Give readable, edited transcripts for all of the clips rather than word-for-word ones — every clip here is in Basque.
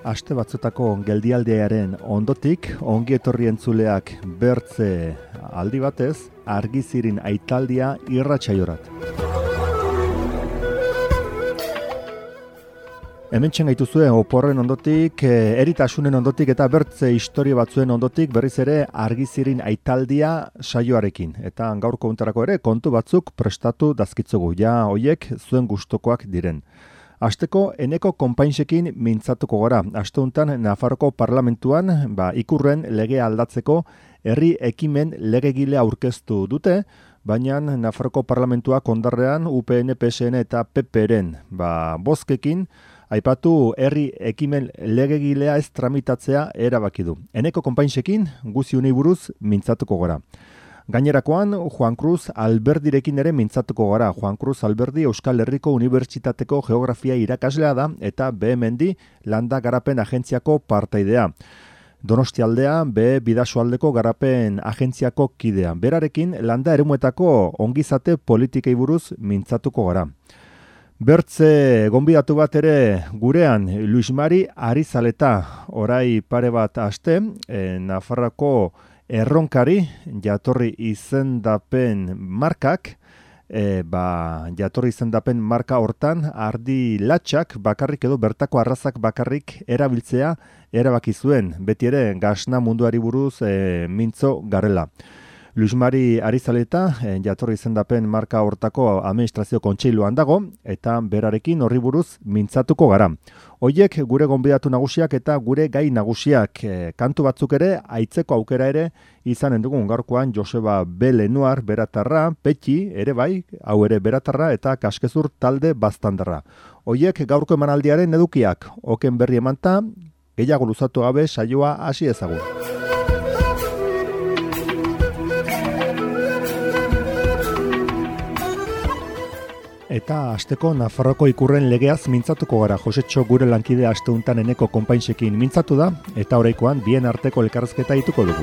aste batzutako geldialdiaren ondotik, ongi etorri entzuleak bertze aldi batez, Argizirin aitaldia irratsaiorat. Hementxen gaituzue oporren ondotik, eritasunen ondotik eta bertze historia batzuen ondotik berriz ere Argizirin aitaldia saioarekin. Eta gaurko untarako ere kontu batzuk prestatu dazkitzugu, ja hoiek zuen gustokoak diren. Asteko eneko konpainsekin mintzatuko gara. Aste honetan Nafarroko parlamentuan ikurren legea aldatzeko herri ekimen legegile aurkeztu dute, baina Nafarroko parlamentuak ondarrean UPN, PSN eta PPren bozkekin aipatu herri ekimen legegilea ez tramitatzea erabaki du. Eneko konpainsekin guzi honi buruz mintzatuko gara. Gainerakoan, Juan Cruz Alberdirekin ere mintzatuko gara. Juan Cruz Alberdi Euskal Herriko Unibertsitateko geografia irakaslea da eta BMND Landa Garapen Agentziako partaidea. Donostialdea Bidasoaldeko Garapen Agentziako kidea. Berarekin landa eremuetako ongizate politikei buruz mintzatuko gara. Bertze gonbidatu bat ere gurean Luis Mari Arizaleta, orai pare bat aste, Nafarroko erronkari jatorri izendapen markak, jatorri izendapen marka hortan ardi latxak bakarrik edo bertako arrazak bakarrik erabiltzea erabaki zuen, beti ere gasna munduari buruz mintzo garela. Luis Mari Arizaleta, jatorri izendapen marka hortako administrazio kontseiluan dago, eta berarekin horri buruz mintzatuko gara. Hoiek gure gonbidatu nagusiak eta gure gai nagusiak, kantu batzuk ere, aitzeko aukera ere izanen dugun gaurkoan Joseba B. Lenuar beratarra, Petxi ere bai, hau ere beratarra eta Kaskezur talde baztandarra. Hoiek gaurko emanaldiaren edukiak, oken berri emanta, gehiago luzatu gabe saioa hasi ezagun. Eta asteko Nafarroko ikurren legeaz mintzatuko gara. Josetxo gure lankide aste honetan eneko konpainsekin mintzatu da, eta oraikoan bien arteko elkarrizketa dituko dugu.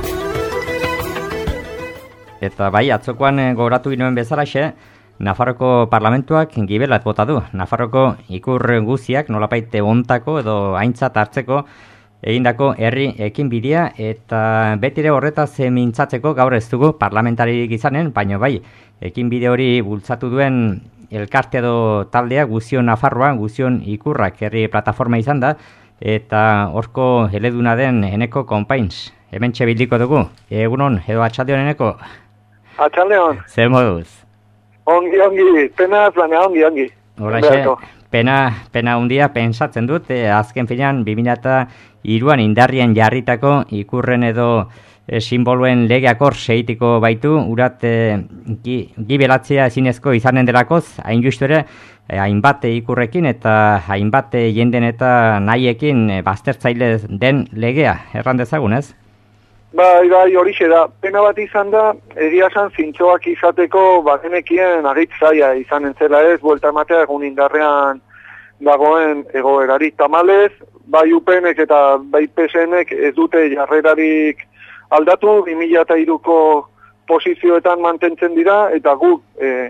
Eta bai, atzokoan gogoratu ginoen bezalaxe, Nafarroko parlamentuak gibelat bota du. Nafarroko ikur guziak nolapait ontako edo aintzat hartzeko egindako herri ekinbidea, eta betire horretaz mintzatzeko gaur ez dugu parlamentarik izanen, baina bai, ekinbide hori bultzatu duen elkarte edo taldea Guzion Nafarroa, Guzion Ikurrak herri plataforma izan da, eta horko eleduna den eneko konpains. Hementxe bildiko dugu. Egunon, edo atxaldeon eneko? Atxaldeon. Zer moduz? Ongi, penaz, baina ongi. Horaxe, pena hundia pensatzen dut, azken finean 2003an indarrien jarritako ikurren edo simboloen legeak hor segitiko baitu, urat gibelatzea ezinezko izanen delakoz, hain justu ere, hainbat ikurrekin eta hainbat jenden eta nahiekin baztertzaile den legea, erran dezagun, ez? Bai, horixe da. Pena bat izan da, egia esan zintzoak izateko bagenekien agitzaia izan entzela ez, buelta ematea egun indarrean dagoen egoerari tamalez, bai UPNek eta bai PSNek ez dute jarrerarik aldatu, 2003ko posizioetan mantentzen dira, eta guk,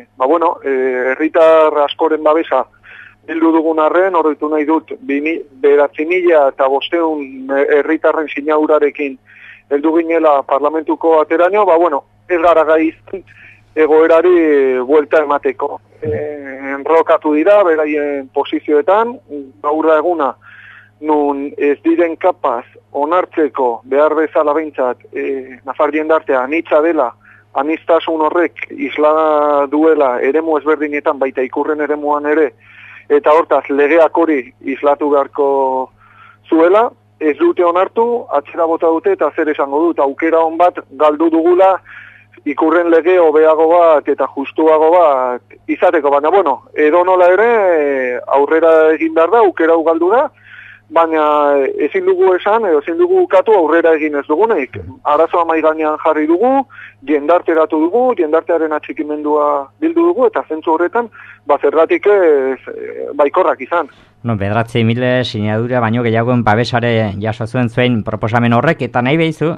herritar askoren babesa bildu dugun arren, horretu nahi dut, 9.000 eta 500 herritarren sinadurarekin heldu ginela parlamentuko ateraino, ez gara gai egoerari buelta emateko. Enrokatu dira, beraien posizioetan, gaurra eguna, nun ez diren kapaz onartzeko behar bezala behintzat Nafar jendartea anitza dela, aniztasun horrek isla duela eremu ezberdinetan, baita ikurren eremuan ere, eta hortaz legeak hori islatu beharko zuela, ez dute onartu, atzera bota dute eta zer esango dut, aukera on bat galdu dugula ikurren lege hobeago bat eta justuago bat izateko, baina edo nola ere aurrera egin behar da, aukera galdu da, baina ezin dugu esan, edo ezin dugu ukatu aurrera egin ez dugunek. Arazoa mahai gainean jarri dugu, jendarteratu dugu, jendartearen atxikimendua bildu dugu, eta zentzu horretan, zergatik ez baikorrak izan. 9.000 sinadura baino gehiagoen babesare jaso zuen proposamen horrek, eta nahi behizu,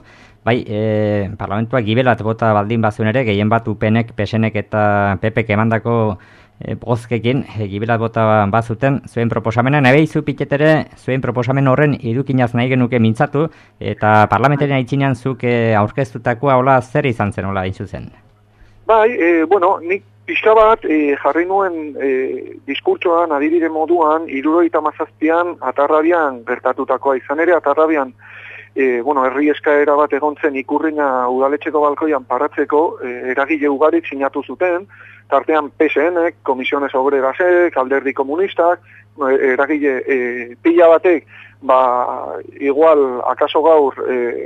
parlamentuak gibelat bota baldin bazuen ere, gehien bat UPNek, PSNek eta PPek emandako bozkekin, gibelat bota bazuten zuen proposamena, nahi zu Piketere zuen proposamen horren edukinaz nahi genuke mintzatu, eta parlamentaren aitzinean zuk aurkeztutakoa hola zer izan zen hola zuzen? Bai, nik pixka bat jarri nuen diskurtsoan, adibide moduan, 77an Atarrabian gertatutakoa izan ere, Atarrabian herri eskaera bat egon zen Ikurriña udaletxeko balkoian paratzeko eragile ugarik sinatu zuten, tartean PSN-ek, Komisiones Obrerasek, Alderdi Komunistak, eragile pila batek, igual, akaso gaur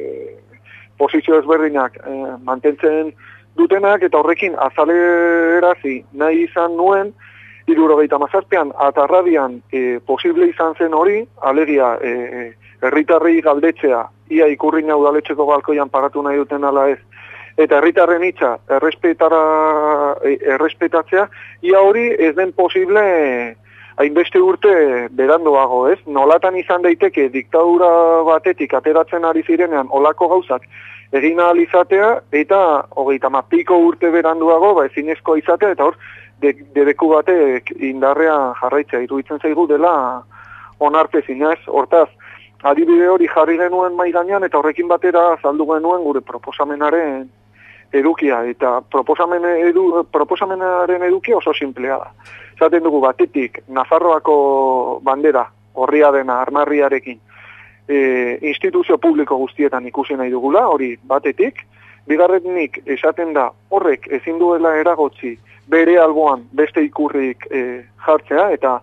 posizio ezberdinak mantentzen dutenak, eta horrekin azalerazi nahi izan nuen, 77an Atarrabian posible izan zen hori, alegia herritarrei galdetzea, ia Ikurriña udaletxeko balkoian paratu nahi duten ala ez, eta herritarren hitza errespetatzea, ia hori ez den posible hainbeste urte berandoago, ez? Nolatan izan daiteke diktadura batetik ateratzen ari zirenean olako gauzak egin ahal izatea, eta 30 urte beranduago ezinezkoa izatea, eta hor debeku batek indarrean jarraitzea iruditzen zaigu dela onartezina, ez? Hortaz, adibide hori jarri genuen mahai gainean eta horrekin batera azaldu genuen gure proposamenaren edukia, eta proposamenaren edukia oso simplea da. Zaten dugu batetik Nafarroako bandera horria dena armarriarekin instituzio publiko guztietan ikusi nahi dugula, hori batetik. Bigarrenik esaten da horrek ezin duela eragotzi bere alboan beste ikurrik jartzea, eta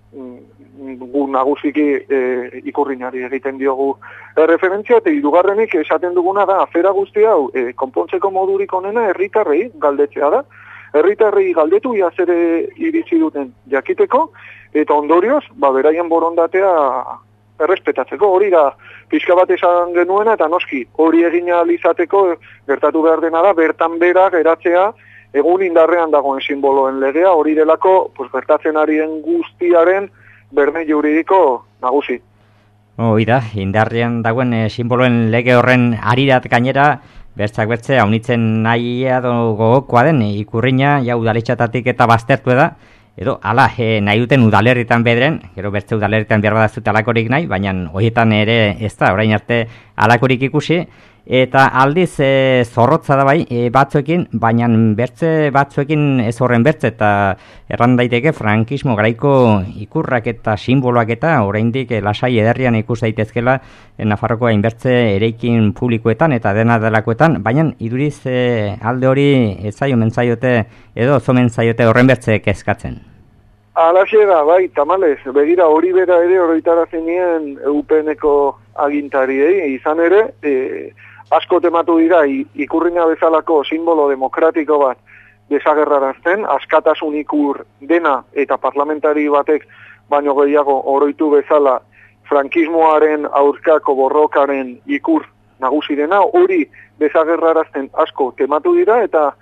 gu nagusiki Ikurriñari egiten diogu referentzia, eta hirugarrenik esaten duguna da afera guzti hau konpontzeko modurik onena herritarrei galdetzea da. Herritarrei galdetu ia zer iritsi duten jakiteko, eta ondorioz, beraien borondatea errespetatzeko. Hori da pixka bat esan genuena, eta noski hori egin ahal izateko gertatu behar dena da bertan bera geratzea egun indarrean dagoen simboloen legea, hori delako gertatzen arien guztiaren berme juridiko nagusi. Hoi da, indarrean dagoen simboloen lege horren arirat gainera, bertzak bertze haunitzen nahia gogokoa den Ikurriña, ja udaletxatatik eta baztertu da, edo, nahi duten udalerritan bedren, gero bertze udalerritan behar badazute alakorik nahi, baina horietan ere ez da, orain arte alakorik ikusi, eta aldiz zorrotza da bai batzuekin, baina bertze batzuekin ez horren bertze, eta erran daiteke frankismo garaiko ikurrak eta simboloak eta oraindik lasai ederrian ikus daitezkela Nafarroko hainbertze eraikin publikoetan eta dena delakoetan, baina iduriz alde hori ez zaio mentzaiote edo zomen zaiote horren bertze kezkatzen. Alaxe da, bai, tamalez, begira hori bera ere horretara zenien UPN-eko agintariei, izan ere, asko tematu dira Ikurriña bezalako simbolo demokratiko bat desagerrarazten, askatasun ikur dena eta parlamentari batek baino gehiago oroitu bezala frankismoaren aurkako borrokaren ikur nagusi dena, hori desagerrarazten asko tematu dira, eta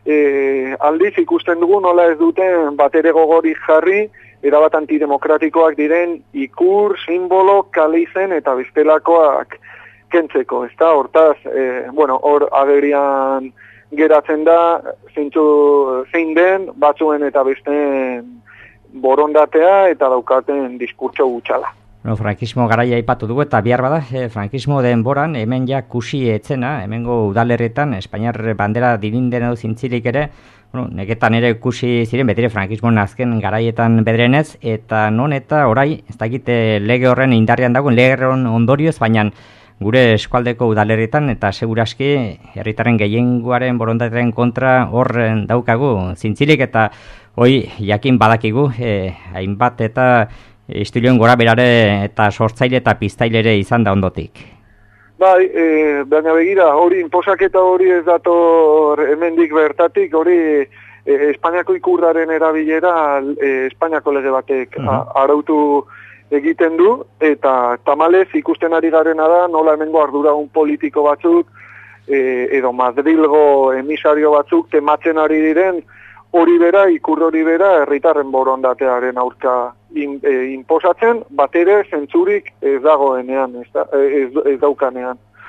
aldiz ikusten dugu nola ez duten batere gogorik jarri erabat antidemokratikoak diren ikur, simbolo, kalizen eta bestelakoak kentzeko, ez da, hortaz, hor agerian geratzen da, zein den, batzuen eta besteen borondatea eta daukaten diskurtso gutxala. Frankismo garaia aipatu dugu eta bihar bada, frankismo denboran, hemen ja kusi etzena, hemengo udalerretan, Espainiar bandera dirinden edo zintzilik ere, neketan ere kusi ziren, betire frankismoen azken garaietan bedrenez, eta non eta orai, ez dakite lege horren indarrean dagoen, lege horren ondorioz, baina gure eskualdeko udalerrietan eta seguraski herritarren gehiengoaren borondatearen kontra horren daukagu zintzilik, eta hoi jakin badakigu, hainbat eta istilioen gora berare eta sortzaile eta piztailere izan da ondotik. Bai, baina begira, hori inposaketa hori ez dator hemendik bertatik, hori Espainiako ikurraren erabilera Espainiako lege batek arautu egiten du, eta tamalez ikusten ari garena da, nola hemengo arduragun politiko batzuk, edo Madrilgo emisario batzuk tematzen ari diren, hori bera, ikur hori bera, herritarren borondatearen aurka inposatzen, bat ere zentzurik ez dagoenean, ez daukanean.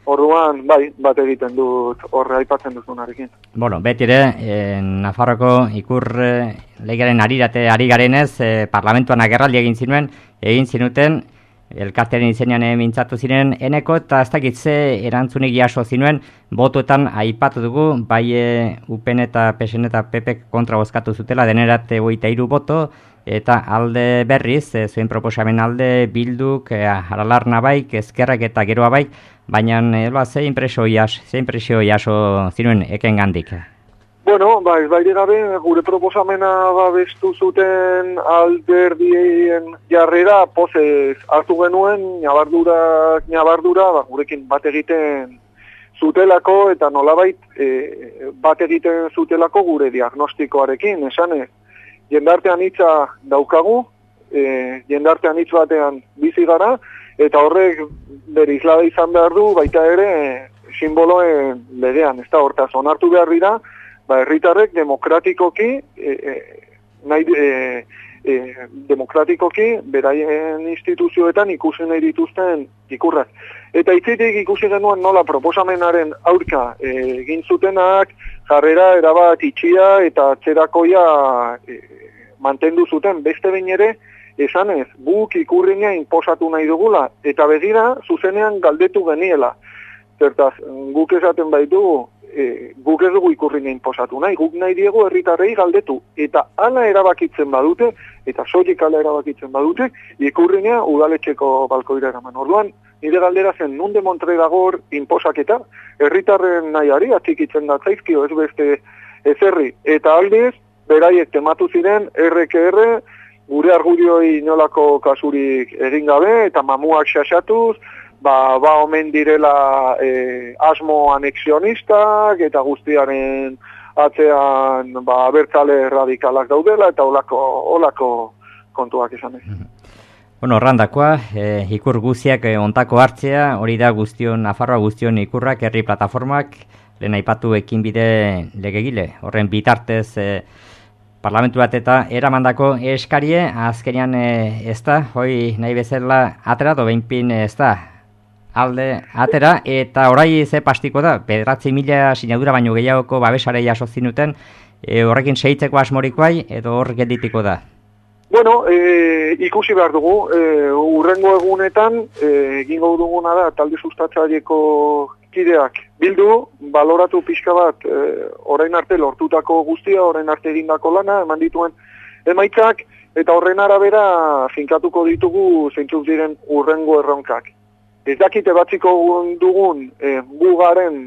Orduan, bai, bat egiten dut horre aipatzen duzunarekin. Bueno, beti ere, Nafarroko ikur legearen ari garenez, parlamentuan agerraldi egin zinuten, elkartearen izenean mintzatu ziren eneko, eta ez dakit ze erantzunik jaso zinuen, botuetan aipatu dugu, bai UPN eta PSN eta PP kontra bozkatu zutela, denerat 23 boto, eta alde berriz, zuen proposamen alde Bilduk, Aralarna baik, Ezkerrak eta Geroa baik, baina ze impresio jaso zinuen eken gandik? Bueno, ez baire gabe, gure proposamena babestu zuten alderdien jarrera pozez hartu genuen, nabardura, gurekin bat egiten zutelako, eta nolabait bat egiten zutelako gure diagnostikoarekin, esanez. Jendartean hitza daukagu, jendartean hitz batean bizi gara, eta horrek bere islada izan behar du, baita ere simboloen legean, ez da, hortaz onartu behar dira, herritarrek demokratikoki beraien instituzioetan ikusi nahi dituzten ikurrak. Eta hitzitik ikusi genuen nola proposamenaren aurka egin zutenak, jarrera erabat itxia eta atzerakoia mantendu zuten, beste behin ere, esanez, guk ikurrina inposatu nahi dugula, eta begira zuzenean galdetu geniela. Zertaz, guk esaten baitu, guk ez dugu ikurrina inposatu nahi, guk nahi diegu herritarrei galdetu, eta hala erabakitzen badute, eta soilik hala erabakitzen badute, ikurrina udaletxeko balkoira eraman. Orduan, nire galdera zen, nun demontre dago inposaketa, herritarren nahiari atxikitzen datzaizkio ez beste ezerri, eta aldiz, beraiek tematu ziren, RQR, gure argudioi inolako kasurik egin gabe, eta mamuak xaxatuz, omen direla asmo anexionistak, eta guztiaren atzean abertzale radikalak daudela, eta olako kontuak izan ez. Bueno, horrandakoa, ikur guziak ontako hartzea, hori da Nafarroa guztion ikurrak, herri plataformak, lehen aipatu ekinbide legegile, horren bitartez parlamentu bat eta eramandako eskarie, azkenean ez da, hoi nahi bezala atera, behinpin ez da, alde atera, eta orai ze pastiko da, 9.000 sinadura baino gehiagoko babesare jaso zinuten, horrekin segitzeko asmorikoai, edo hor gelditiko da? Bueno, ikusi behar dugu, urrengo egunetan, egingo duguna da, talde sustatzaileko kideak bildu, baloratu pixka bat, orain arte lortutako guztia, orain arte egindako lana, eman dituen emaitzak, eta horren arabera finkatuko ditugu zeintzuk diren urrengo erronkak. Ez dakite batziko dugun gugaren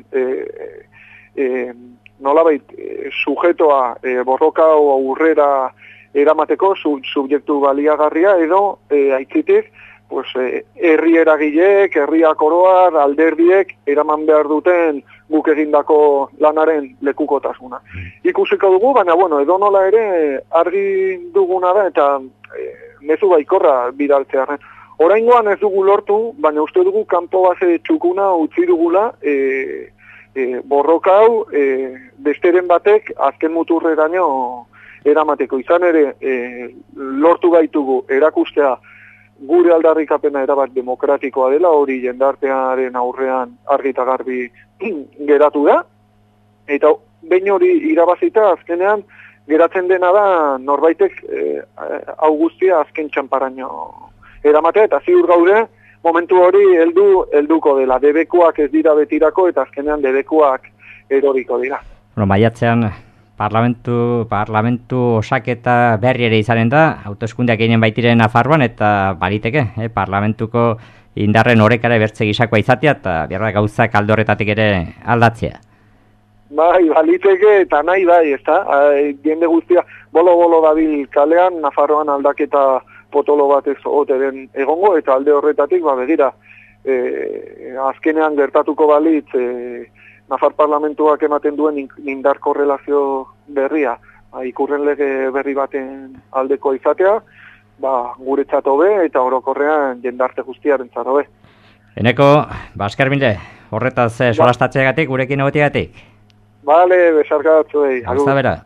nolabait sujetoa borroka aurrera eramateko subjektu baliagarria edo aitzitik herri eragileek, herriak oroar, alderdiek eraman behar duten guk egindako lanaren lekukotasuna. Ikusiko dugu, baina edo nola ere argi duguna da eta mezu baikorra bidaltzearen. Oraingoan ez dugu lortu, baina uste dugu kanpo base txukuna utzi dugula borroka hau besteren batek azken muturreraino eramateko. Izan ere lortu gaitugu erakustea gure aldarrikapena erabat demokratikoa dela, hori jendartearen aurrean argi eta garbi geratu da, eta behin hori irabazita azkenean geratzen dena da norbaitek hau guztia azken txanparaino eramatea, eta ziur gaude momentu hori helduko dela, debekuak ez dira betirako eta azkenean debekuak eroriko dira. Bueno, maiatzean parlamentu osaketa berri ere izanen da, hauteskundeak eginen baitiren Nafarroan, eta baliteke, parlamentuko indarren orekara bertze gisakoa izatea, eta behar gauzak alde horretatik ere aldatzea. Bai, baliteke, eta nahi bai, ezta? Jende guztia, bolo-bolo dabil kalean, Nafarroan aldaketa potolo bat ez oteren egongo, eta alde horretatik, begira, azkenean gertatuko balitz, Nafar parlamentuak ematen duen indar korrelazio berria, ikurren lege berri baten aldeko izatea, guretzat hobe eta orokorrean jendarte guztiaren hobe. Eneko, Basker Mile, horretaz solastatzeagatik, gurekin egoteagatik. Bale, besarka batzuei. Hasta bera.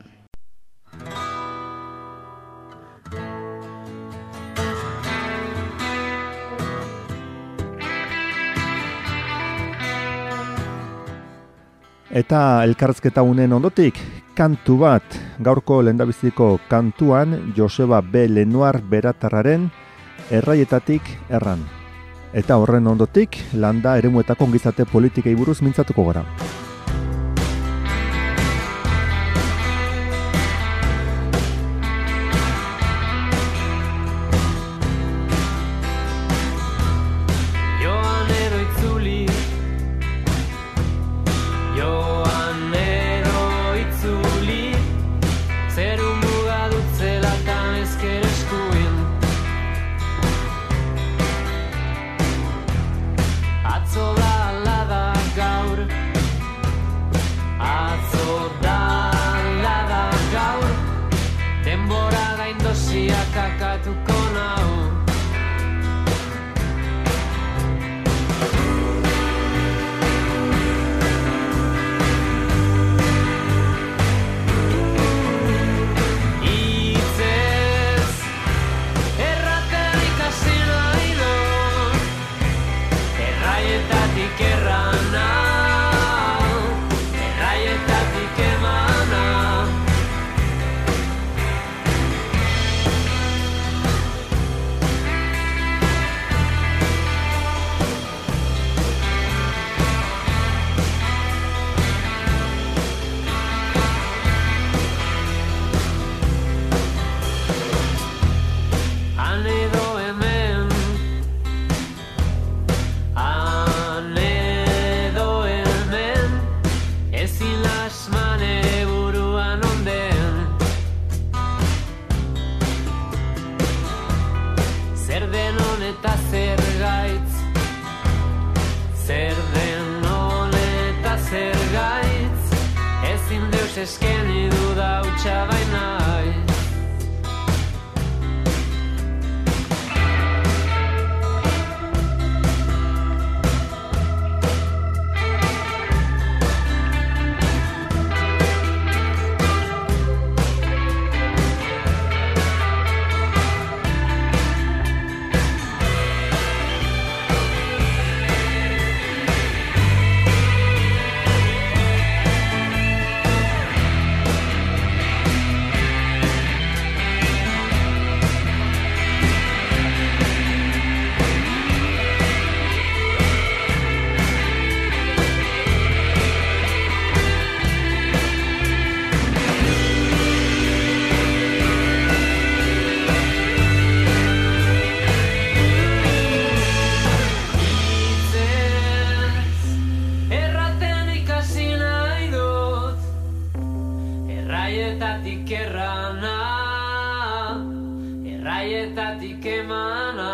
Eta elkarrezketa unen ondotik, kantu bat, gaurko lehendabiziko kantuan Joseba B. Lenoir Beratarraren Erraietatik erran. Eta horren ondotik, landa eremuetako ongizate politikei buruz mintzatuko gara. Eskeni duda hutsa baina erraietatik emana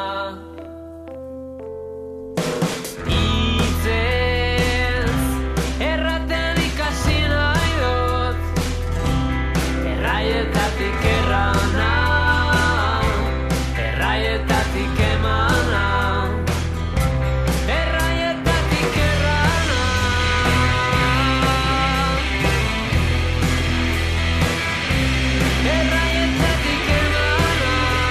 Itzez erraten ikasi nahi dut Erraietatik errana Erraietatik emana Erraietatik errana Erraietatik emana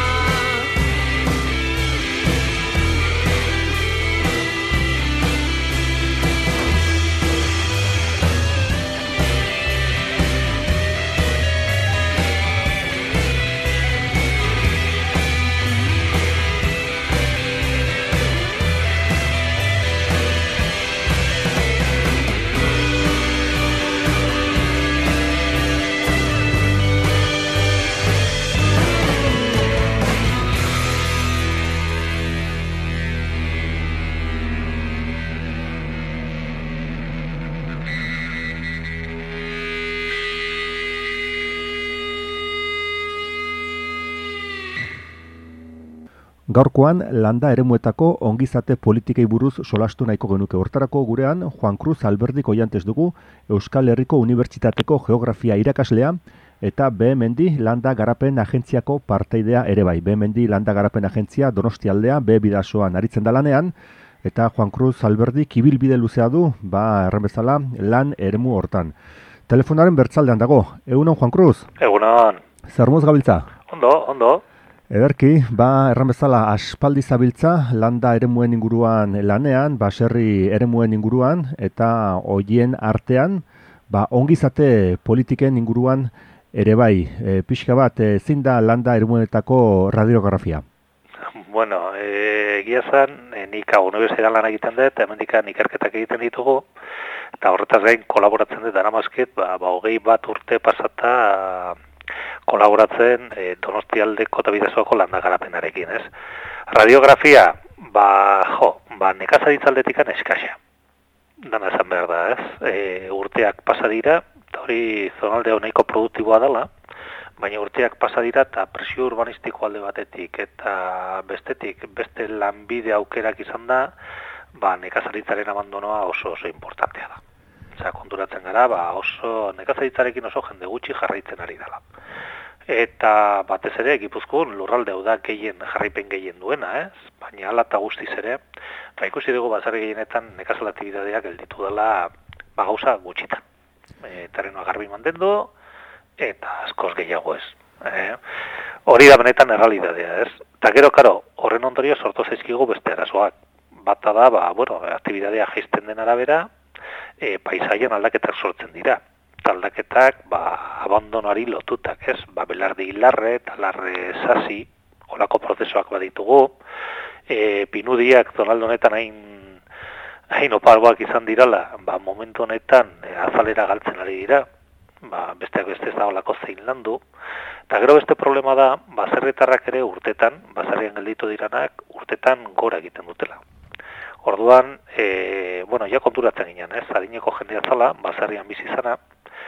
Gaurkoan landa eremuetako ongizate politikei buruz solastu nahiko genuke. Hortarako gurean Juan Cruz Alberdik Oiantes dugu, Euskal Herriko Unibertsitateko Geografia irakaslea eta BMendi Landa Garapen Agentziako parteidea ere bai. BMendi Landa Garapen Agentzia Donostialdea B Bidasoan aritzen da lanean eta Juan Cruz Alberdik ibilbide luzea du, erran bezala lan eremu hortan. Telefonaren bertzaldean dago. Egunon Juan Cruz? Egunon. Zer moz gabiltza? Ondo. Ederki, erran bezala aspaldi zabiltza landa eremuen inguruan lanean, baserri eremuen inguruan, eta hoien artean, ongizate politiken inguruan ere bai, pixka bat, zein da landa ermuenetako radiografia? Bueno, egia zan, nik unibertsitatean lan egiten dut, hemendikan ikerketak egiten ditugu, eta horretaz gain kolaboratzen dut daramazkit, 21 urte pasata kolaboratzen Donostialdeko eta Bidasoako landa garapenarekin, ez? Radiografia, nekazaritza aldetikan eskaxa. Dana esan behar da, ez? Urteak pasa dira, eta hori zonaldea nahiko produktiboa dela, baina urteak pasa dira eta presio urbanistiko alde batetik eta beste lanbide aukerak izan da, nekazaritzaren abandonoa oso importantea da. Osea, konturatzen gara, oso nekazaritzarekin oso jende gutxi jarraitzen ari dela. Eta batez ere, Gipuzkoan lurralde hau da jarraipen gehien duena, ez? Baina hala eta guztiz ere, ikusi dugu basarri gehienetan nekazal-aktibitateak gelditu dela gauza gutxitan. Terrenoa garbi mantendu, eta askoz gehiago ez. Hori da benetan errealitatea, ez? Eta gero, karo, horren ondorio sortu zaizkigu beste arazoak. Bata da, aktibitatea jaisten den arabera, paisaien aldaketak sortzen dira. Aldaketak, abandonoari lotutak, ez? Belardi hilarre, talarre sasi, holako prozesuak baditugu, pinudiak zonaldo honetan hain oparoak izan dirala, momentu honetan azalera galtzen ari dira, besteak beste ez da holako zein landu, eta gero beste problema da, baserritarrak ere urtetan, baserrian gelditu diranak, urtetan gora egiten dutela. Orduan, ja konturatzen ginen, ez? Adineko jendea zala, baserrian bizi zana,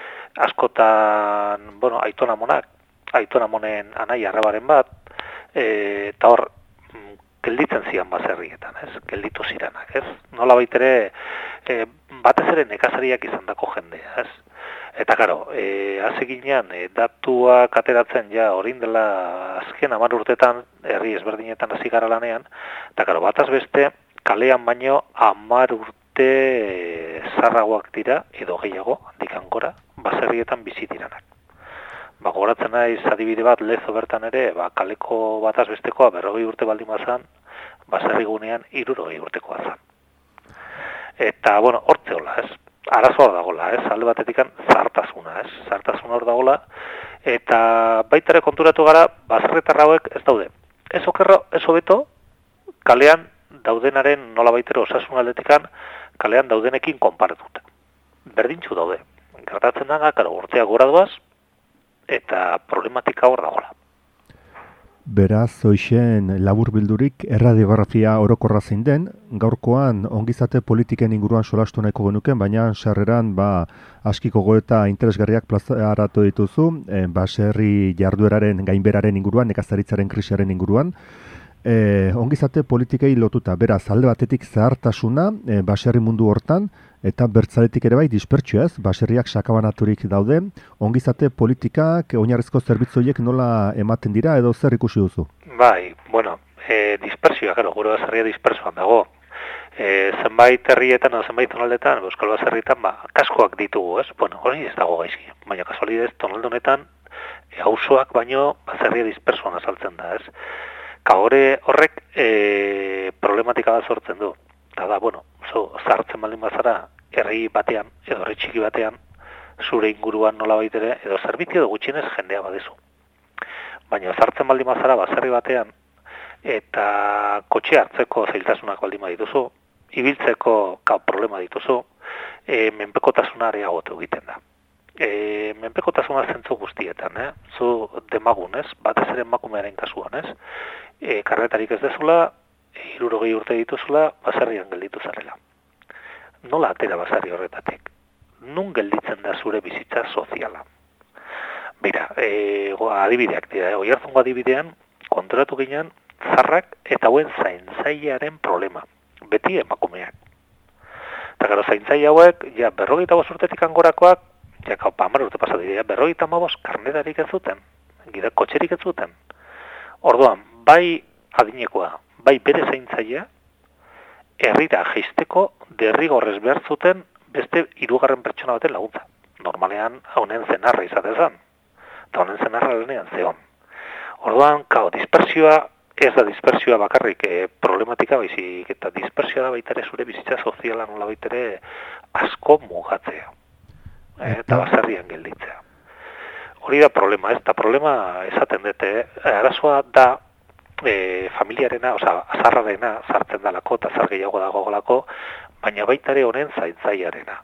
askotan, Aiton Amonen anai arrebaren bat, eta hor, gelditzen zian baserrietan, ez? Gelditu ziranak, ez? Nola baitere, batez ere nekazariak izan dako jendea, ez? Eta karo, hasi ginean, datuak ateratzen orain dela azken 10 urtetan, herri ezberdinetan hasi gara lanean, eta karo, bataz beste, kalean baino 10 urte zarragoak dira, edo gehiago, handikan gora, baserrietan bizi diranak. Gogoratzen naiz adibide bat Lezo bertan ere, kaleko bataz bestekoa 40 urte baldin bazan, baserri gunean 60 urtekoa zan. Eta, hortze hola, ez? Arazo hor dagoela, ez? Alde batetikan zahartasuna, ez? Zahartasuna hor dagoela, eta baitare konturatu gara, baserritar hauek ez daude. Ez okerro, ez hobeto, kalean daudenaren nola baitero osasun aldetikan, kalean daudenekin konparatuta. Berdintzu daude. Gertatzen da, urteak gora doaz, eta problematika hor dagoela. Beraz, hoixen labur bildurik erradiografia orokorra zein den, gaurkoan ongizate politiken inguruan solastu nahiko genuken, baina sarreran askiko goeta interesgarriak plazaratu dituzu, baserri jardueraren gainberaren inguruan, nekazaritzaren krisiaren inguruan, ongizate politikei lotuta, beraz, alde batetik zahartasuna, baserri mundu hortan, eta bertzaletik ere bai dispertsioa, ez? Baserriak sakabanaturik daude, ongizate politikak, oinarrizko zerbitzoiek nola ematen dira edo zer ikusi duzu? Dispersioa, gure baserria dispersoan dago. Zenbait herrietan edo zenbait tonaldetan, euskal baserrietan, kaskoak ditugu, ez? Hori ez dago gaizki, baina kasualidez tonalde honetan, auzoak baino baserria dispersoan azaltzen da, ez? Horrek problematika bat sortzen du. Eta da, zahartzen baldin bazara, herri batean, edo herri txiki batean, zure inguruan nola baitere, edo zerbitio edo gutxienez jendea badezu. Baina zahartzen baldin bazara, baserri batean, eta kotxe hartzeko zailtasunak baldin badituzu, ibiltzeko problema dituzu, menpekotasuna areagotu egiten da. Menpekotasuna zentzu guztietan, zu demagun, ez? Batez ere emakumearen kasuan, ez? Karretarik ez dezula, 60 urte dituzula, baserrian gelditu zarela. Nola atera baserri horretatik? Nun gelditzen da zure bizitza soziala? Beira, adibideak dira, Oiartzungo adibidean, konturatu ginen, zarrak eta hauen zaintzailearen problema. Beti emakumeak. Eta gero zaintzaile hauek, 45 urtetik angorakoak, 10 urte pasatu dira, 55 karnetarik ez zuten, kotxerik ez zuten. Orduan, bai adinekoa, bai bere zaintzailea, herrira jaisteko derrigorrez behar zuten beste 3. pertsona baten laguntza. Normalean, honen zenarra izatezan, eta honen zenarra lanean zeon. Orduan, dispersioa, ez da dispersioa bakarrik problematika baizik, eta dispersioa da baitare zure bizitza soziala nola baitere asko mugatzea. eta baserrian gelditzea. Hori da problema, ez? Eta problema esaten dute, arazoa da familiarena, azarrarena sartzen dalako, eta azar gehiago dagoelako, baina baita ere honen zaintzaiarena.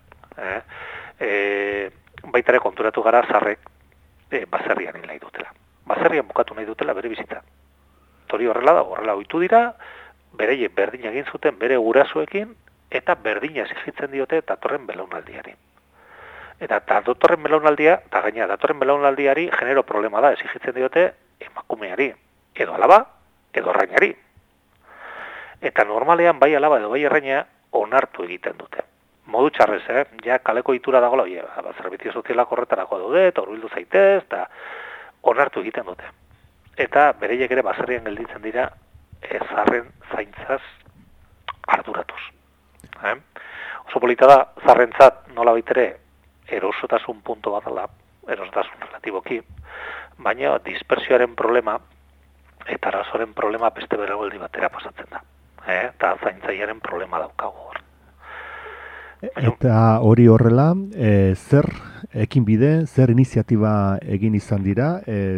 Baita ere konturatu gara azarrek baserrian hil nahi dutela. Baserrian bukatu nahi dutela bere bizitza. Hori horrela ohitu dira, bereien berdin egin zuten bere gurasoekin, eta berdina exigitzen diote datorren belaunaldiari. Eta datorren belaunaldiari genero problema da, exigitzen diote emakumeari, edo alaba, edo errainari. Eta normalean bai alaba edo bai erraina onartu egiten dute. Modu txarrez, ja kaleko itura dagoela, zerbizio sozialak horretarako daude, eta hurbildu zaitez, eta onartu egiten dute. Eta bereiek ere baserrian gelditzen dira zarren zaintzaz arduratuz. Oso polita da, zarrentzat nola baitere erosotasun punto bat dela, erosotasun relatiboki, baina dispersioaren problema eta arazoren problema beste belaunaldi batera pasatzen da. Eta zaintzaiaren problema daukagu hor. Eta hori horrela, zer ekinbide, zer iniziatiba egin izan dira,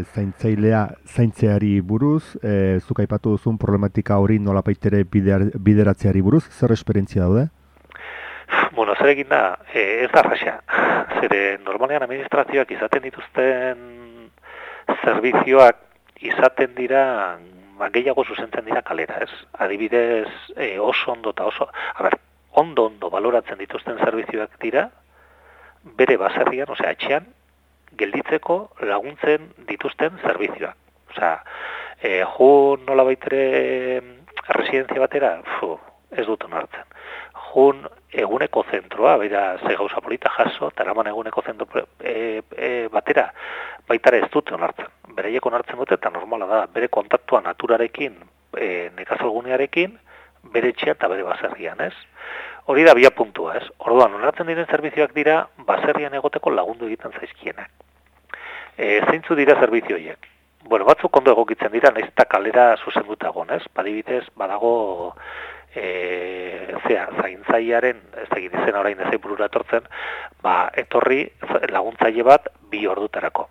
zaintzeari buruz, zuk aipatu duzun problematika hori nolapaitere bideratzeari buruz, zer esperientzia daude? Bueno, zer egin da, ez da raxa. Zere, normalean administrazioak izaten dituzten zerbizioak izaten dira, gehiago zuzentzen dira kalera, ez? Adibidez, oso ondo eta oso... ondo baloratzen dituzten zerbizioak dira, bere baserrian, etxean, gelditzeko laguntzen dituzten zerbizioak. Jun nola baitere residentzia batera, ez dut onartzen. Jun eguneko zentroa, beira ze gauza polita jaso, eta eraman eguneko zentro batera, baitara ez dut onartzen. Bereiek onartzen dute, eta normala da, bere kontaktua naturarekin, nekazalgunearekin, bere etxea eta bere baserrian, ez? Hori da bia puntua, ez? Orduan, onartzen diren zerbizioak dira, baserrian egoteko lagundu egiten zaizkienak. Zeintzu dira zerbizio horiek? Bueno, batzuk ondo egokitzen dira, nahiz eta kalera zuzenduta egon, ez? Badibidez, badago zaintzailearen, ez da egin orain ezai burura etortzen, etorri laguntzaile bat 2 ordutarako.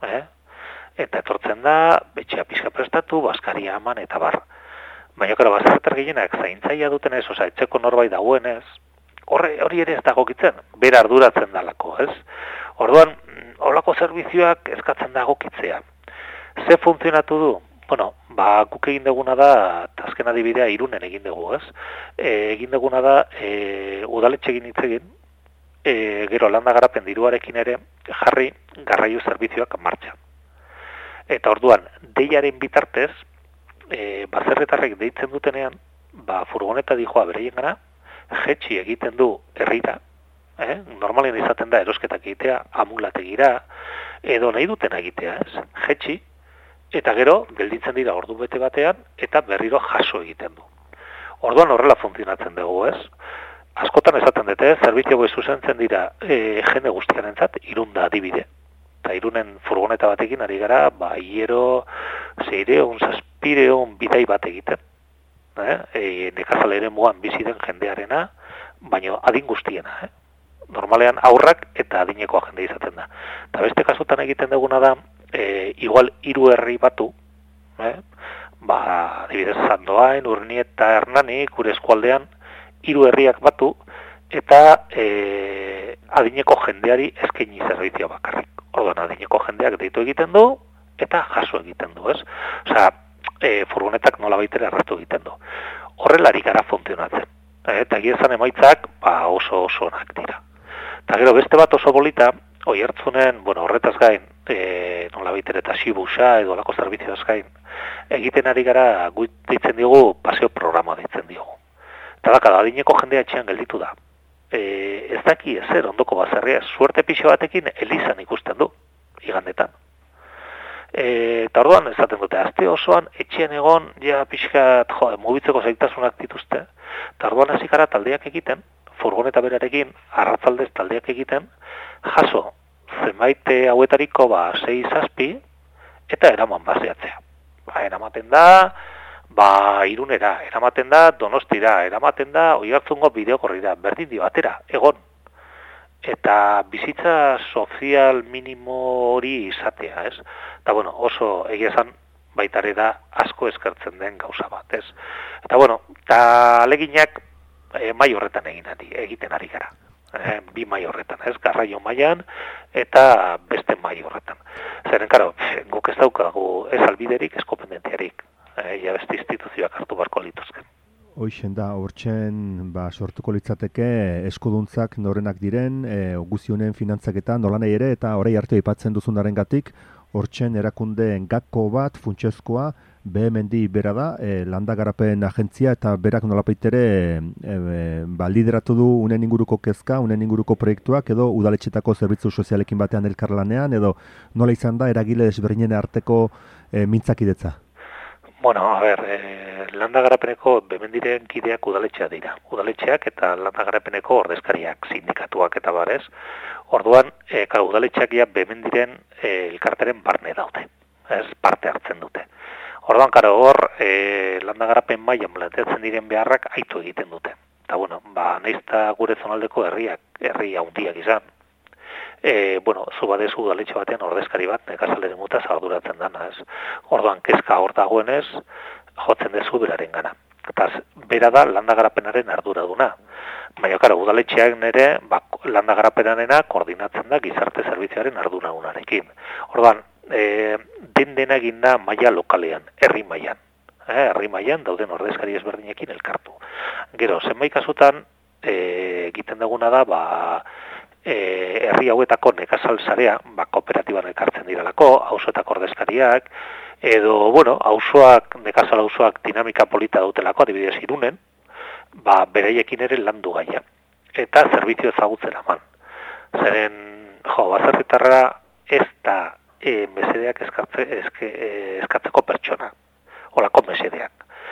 Eta etortzen da, etxea pixka prestatu, baskaria eman eta bar. Baina, karo, baserritar gehienak zaintzailea duten ez, etxeko norbait dagoenez, hori ere ez dagokitzen, bera arduratzen dalako, ez? Orduan, holako zerbizioak eskatzen dagokitzea. Ze funtzionatu du? Bueno, guk egin duguna da, eta azken adibidea Irunen egin dugu, ez? Egin duguna da, udaletxe egin hitz egin, gero landa garapen diruarekin ere, jarri garraio zerbizioak martxan. Eta orduan, deiaren bitartez, baserritarrek deitzen dutenean, furgoneta dijoa bereien gara, jetxi egiten du herrira, normalen izaten da erosketak egitea, amulategira, edo nahi duten egitea, ez? Jetxi, eta gero, gelditzen dira ordu bete batean, eta berriro jaso egiten du. Orduan horrela funtzionatzen dugu, ez? Askotan esaten dute, zerbitio goiz zuzentzen dira jende guztiarentzat, Irun da adibide. Eta Irunen furgoneta batekin ari gara, hiero, 600, 700 bidai bat egiten. Nekazal ere muan bizi den jendearena, baina adin guztiena. Normalean aurrak eta adinekoa jende izaten da. Eta beste kasutan egiten duguna da, igual 3 herri batu, adibidez Sandoain, Urnieta, Hernani, gure eskualdean, 3 herriak batu, eta adineko jendeari eskaini zerbizioa bakarrik. Orduan, adineko jendeak deitu egiten du, eta jaso egiten du, ez? Furgonetak nola baitera erratu egiten du. Horrelari gara funtzionatzen. Eta egiezan emaitzak, oso onak dira. Eta gero, beste bat oso bolita, Oiartzunen, horretaz gain, nola baitera eta Sibusa edo olako zerbizioaz gain, egiten ari gara, deitzen diogu, paseo programa deitzen diogu. Eta da, adineko jendea etxean gelditu da. Ez daki ezer ondoko baserria, suerte pixo batekin elizan ikusten du, igandetan. Eta orduan, ezaten dute, aste osoan, etxean egon, pixkat, mugitzeko zaitasunak dituzte, eta orduan hasi gara taldeak egiten, furgoneta berarekin, arratzaldez taldeak egiten, jaso, zenbait hauetariko 6-7, eta eraman baseatzea. Eramaten da, Irunera, eramaten da Donostira, eramaten da Oiartzungo bideokorrira, berdin dio atera, egon. eta bizitza sozial minimo hori izatea, ez? Eta, bueno, oso egia esan baitare da asko eskertzen den gauza bat, ez? Eta, bueno, eta aleginak mai horretan egiten ari gara. Bi mai horretan, ez? Garraio mailan eta beste mai horretan. Zeren, karo, guk ez daukagu ez albiderik, ez kopendentiarik. Ja beste instituzioak hartu barko lituzken. Hoixen da, hortzen sortuko litzateke eskuduntzak norenak diren, guzionen finantzaketa nola nahi ere, eta orai arte aipatzen duzunaren gatik, hortzen erakundeen gako bat, funtsezkoa, behemendi bera da, landa garapen agentzia, eta berak nolapaitere lideratu du unen inguruko kezka, unen inguruko proiektuak, edo udaletxetako zerbitzu sozialekin batean elkarlanean, edo nola izan da eragile desberdinen arteko mintzakidetza? Bueno, a ber, landa garapeneko bemendiren kideak udaletxeak dira. Udaletxeak eta landa garapeneko ordezkariak, sindikatuak eta barez. Orduan, udaletxeak ja bemendiren elkarteren barne daude. Ez parte hartzen dute. Orduan, hor, landa garapen mailan planteatzen diren beharrak aitu egiten dute. Eta, bueno, naizta gure zonaldeko herri handiak izan. Zu badezu udaletxe batean ordezkari bat nekazaleren mutaz arduratzen dana, ez? Orduan, kezka hor dagoenez, jotzen dezu beraren gana. Eta bera da landa garapenaren arduraduna. Baina, udaletxeak nere, landa garapenarena koordinatzen da gizarte zerbitzuaren arduradunarekin. Orduan, dena egin da maila lokalean, herri mailan. Herri mailan dauden ordezkari ezberdinekin elkartu. Gero, zenbait kasutan, egiten duguna da, herri hauetako nekazal sarea, kooperatiban elkartzen direlako, auzoetako ordezkariak, edo, nekazal auzoak dinamika polita dutelako, adibidez Irunen, beraiekin ere landu gaia. Eta zerbitzu ezagutzen eman. Zeren, baserritarra ez da mesedeak eskatzeko pertsona. Olako mesedeak.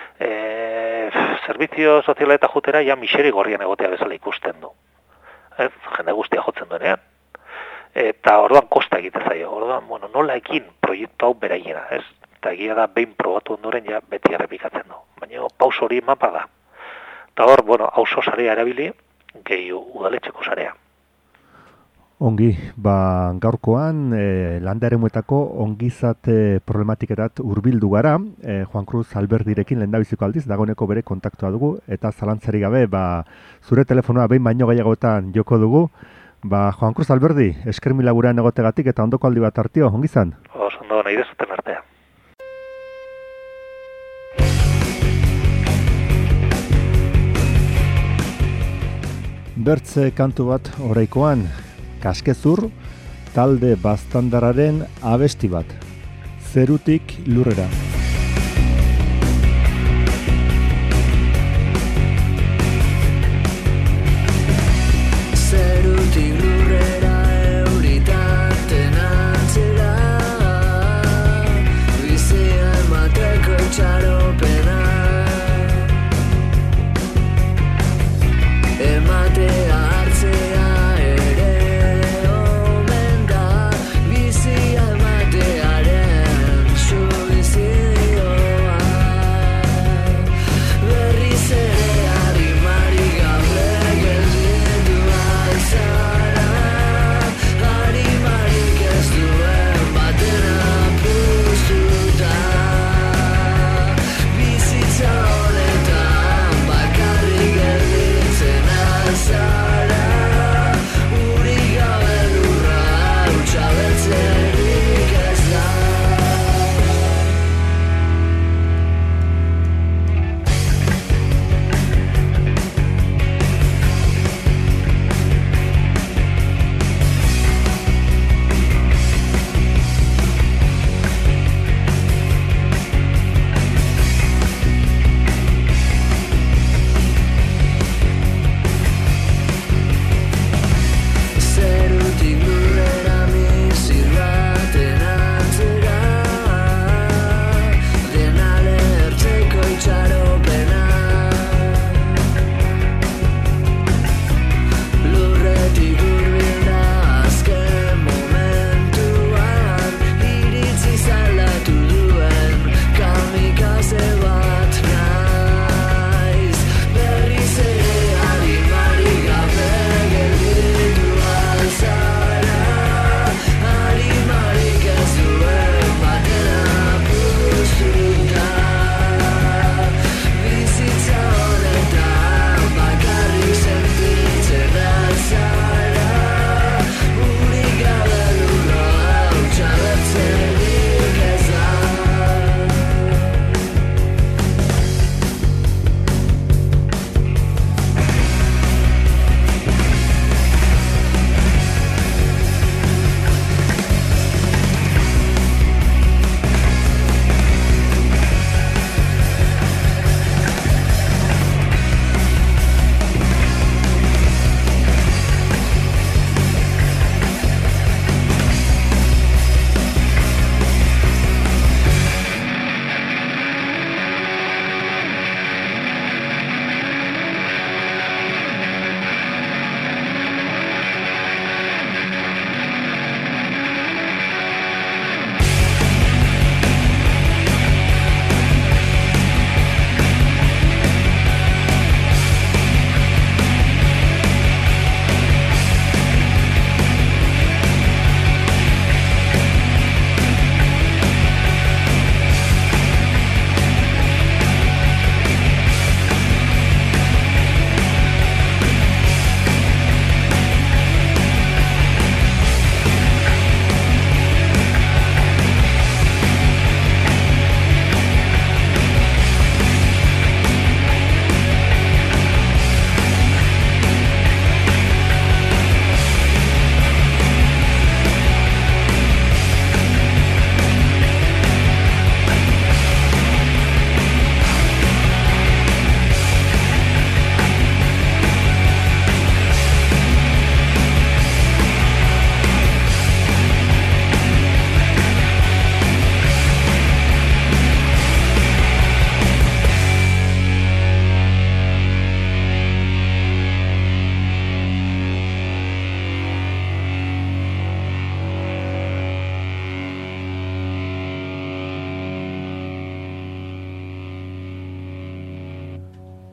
Zerbitzu soziala eta jutera ja miseri gorrian egotea bezala ikusten du. Jende guztia jotzen duenean. Eta orduan kosta egiten zaio. Orduan, nola ekin proiektu hau beraiena, ez? Eta egia da, behin probatu ondoren ja beti errepikatzen du. Baina pauso hori eman da. Eta hor, auzo sarea erabili, gehi udaletxeko sarea. Ongi, gaurkoan landa eremuetako ongizate problematiketat hurbildu gara, Juan Cruz Alberdirekin lehendabiziko aldiz, dagoeneko bere kontaktua dugu, eta zalantzarik gabe, zure telefonoa behin baino gehiagotan joko dugu. Juan Cruz Alberdi, esker mila gurean egotegatik eta ondoko aldi bat hartio, ongizan? Ondo, nahi dezuten artea. Bertze kantu bat oraikoan, Kaskezur, talde baztandararen abesti bat. Zerutik lurrera. Zerutik lurrera euritaten antzera, bizia emateko itxaropena, ematea hartzea bizia ematearen su bizia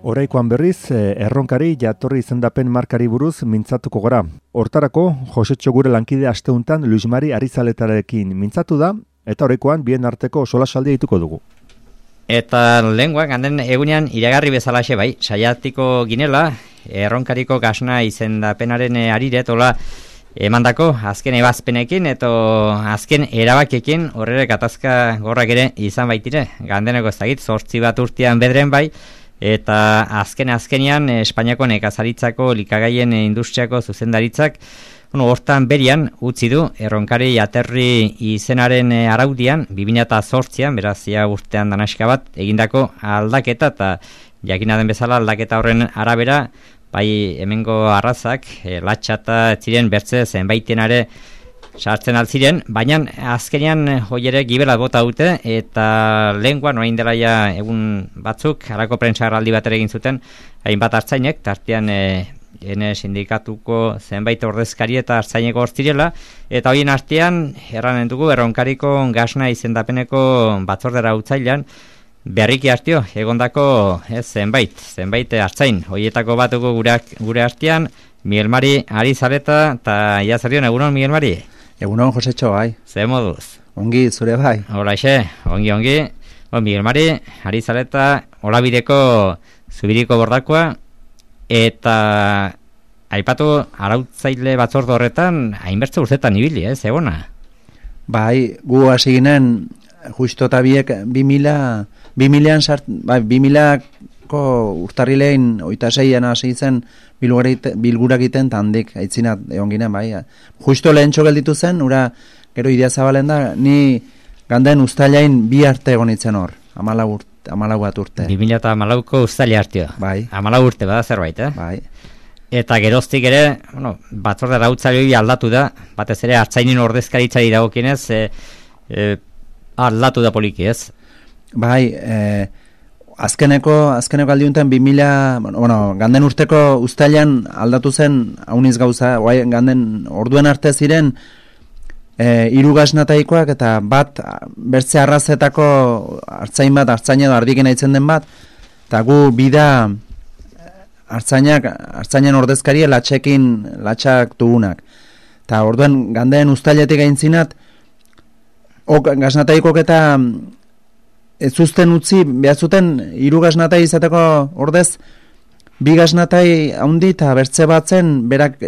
Oraikoan berriz, erronkari jatorri izendapen markari buruz mintzatuko gara. Hortarako, Josetxo gure lankide asteuntan Luis Mari Arizaletarekin mintzatu da, eta oraikoan bien arteko solasaldia dituko dugu. Eta lehenguak, handen egunean iragarri bezalaxe bai, saiatiko ginela, erronkariko gasna izendapenaren ariretola emandako azken ebazpenekin eta azken erabakiekin horrere gatazka gorrak ere izan baitire. Gandeneko ez dakit, 8 bat urtean bedren bai, eta azkenean Espainiako nekazaritzako likagaien industriako zuzendaritzak hortan berian utzi du erronkari jaterri izenaren araudian 2008an, beraz ia urtean danaska bat, egindako aldaketa eta jakina den bezala aldaketa horren arabera bai hemengo arrazak latxata ziren bertze zenbaitenare sartzen altziren, baina azkenean hoiere gibelat bota dute eta lehenguan orain dela ja egun batzuk harako prentsa agerraldi bat ere egin zuten hainbat artzainek, tartean ene sindikatuko zenbait ordezkari eta artzaineko hortzirela, eta horien artean erranen dugu erronkariko gasna izendapeneko batzordera utzailan berriki hartio, egondako zenbait artzain, horietako bat dugu gure artean, Miguel Mari Arizaleta eta Iazarion, egunon Miguel Mari? Egunon Josetxo, bai. Ze moduz? Ongi, zure bai. Horaixe, ongi. Miguel Mari Arizaleta, olabideko zubiriko bordakoa, eta aipatu arautzaile batzorde horretan hainbertze urtetan ibili, egona? Bai, gu hasi ginen justo eta biek 2000ko urtarrilein 26an hasi zen bilgura egiten tandik aitzinat egon ginen, bai. Justo lehentxo gelditu zen, ura gero idea zabalen da, ni ganden uztailain 2 arte egon itzen hor, 14 bat urte. 2014ko uztaila hartio. Bai. 14 urte bada zerbait, Bai. Eta geroztik ere, batzorde arautzailei aldatu da, batez ere artzainen ordezkaritzari dagokienez, aldatu da poliki, ez? Bai, azkeneko aldiuntan 2000, ganden urteko uztailan aldatu zen hauniz gauza, ganden orduen arte ziren 3 gasnataikoak eta bat bertze arrazetako artzain edo ardiken aitzen den bat, eta gu bida artzainen ordezkaria latxak dugunak. Eta orduen ganden uztailetik aintzinat, gasnataikok eta ez zuzten utzi, behar zuten 3 gasnatai izateko ordez, 2 gasnatai haundi eta bertze batzen berak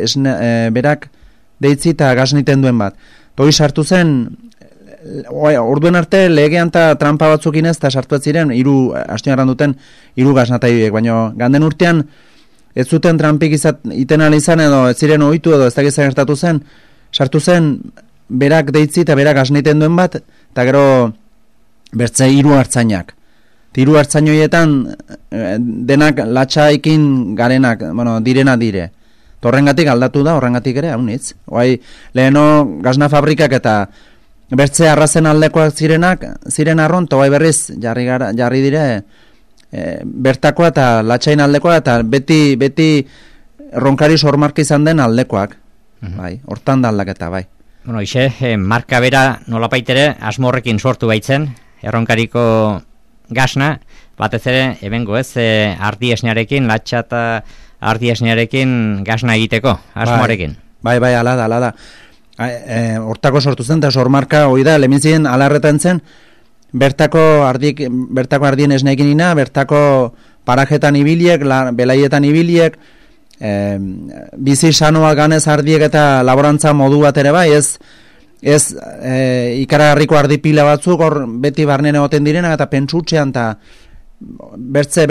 deitzi eta gasniten duen bat. Toi sartu zen, orduen arte legean eta trampa batzukin ez, eta sartu ez ziren, astion duten 3 gasnataiek, baina ganden urtean ez zuten trampik iten izan edo ez ziren ohitu edo ez da gizan gertatu zen, sartu zen berak deitzi eta berak gasniten duen bat, eta gero bertze 3 hartzainak. 3 hartzainoietan denak latxaikin garenak, direna dire. Horrengatik aldatu da, horrengatik ere, haunitz. Leheno gazna fabrikak eta bertze arrazen aldekoak ziren arron, togai berriz jarri dire bertakoa eta latxain aldekoa eta beti erronkari sormarka izan den aldekoak. Hortan da aldaketa, bai. Marka bera nolapaitere asmorrekin sortu baitzen, erronkariko gasna, batez ere, ebengo ez, ardi esnearekin, latxa eta ardi esnearekin gasna egiteko, asmoarekin. Bai, ala da. Hortako sortu zen, eta sormarka hori da, lemintzien alarretan zen, bertako ardien esneekin ina, bertako parajetan ibiliek, belaietan ibiliek, bizi sanoak ganez ardiek eta laborantza modu bat ere bai, ez ikaragarriko ardipila batzuk hor beti barnen egoten direnak eta pentsutxean eta bertze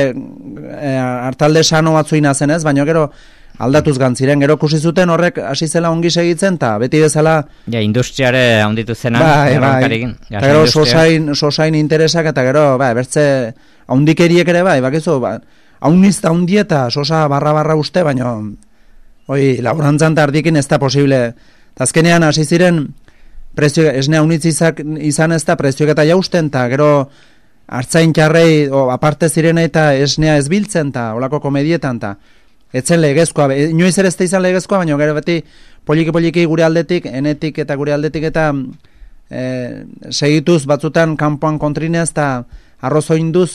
hartalde sano batzuina zen ez, baina gero aldatuz gantziren, gero kusi zuten horrek hasi zela ongi segitzen eta beti bezala industriare handitu zena erronkarekin. Eta gero sosain interesak eta gero bertze handikeriek ere bai, bakizu, haunizta handi eta sosa barra uste, baina laborantzan eta ardikin ez da posible. Azkenean hasi ziren esne haunitz izan ez da prezioak eta jausten, eta gero hartzain txarrei aparte ziren eta esnea ez biltzen eta olako komedietan eta etzen legezkoa, inoiz ere ez da izan legezkoa, baina gero beti poliki gure aldetik, enetik eta gure aldetik eta segituz batzutan kanpoan kontrinez eta arrozo induz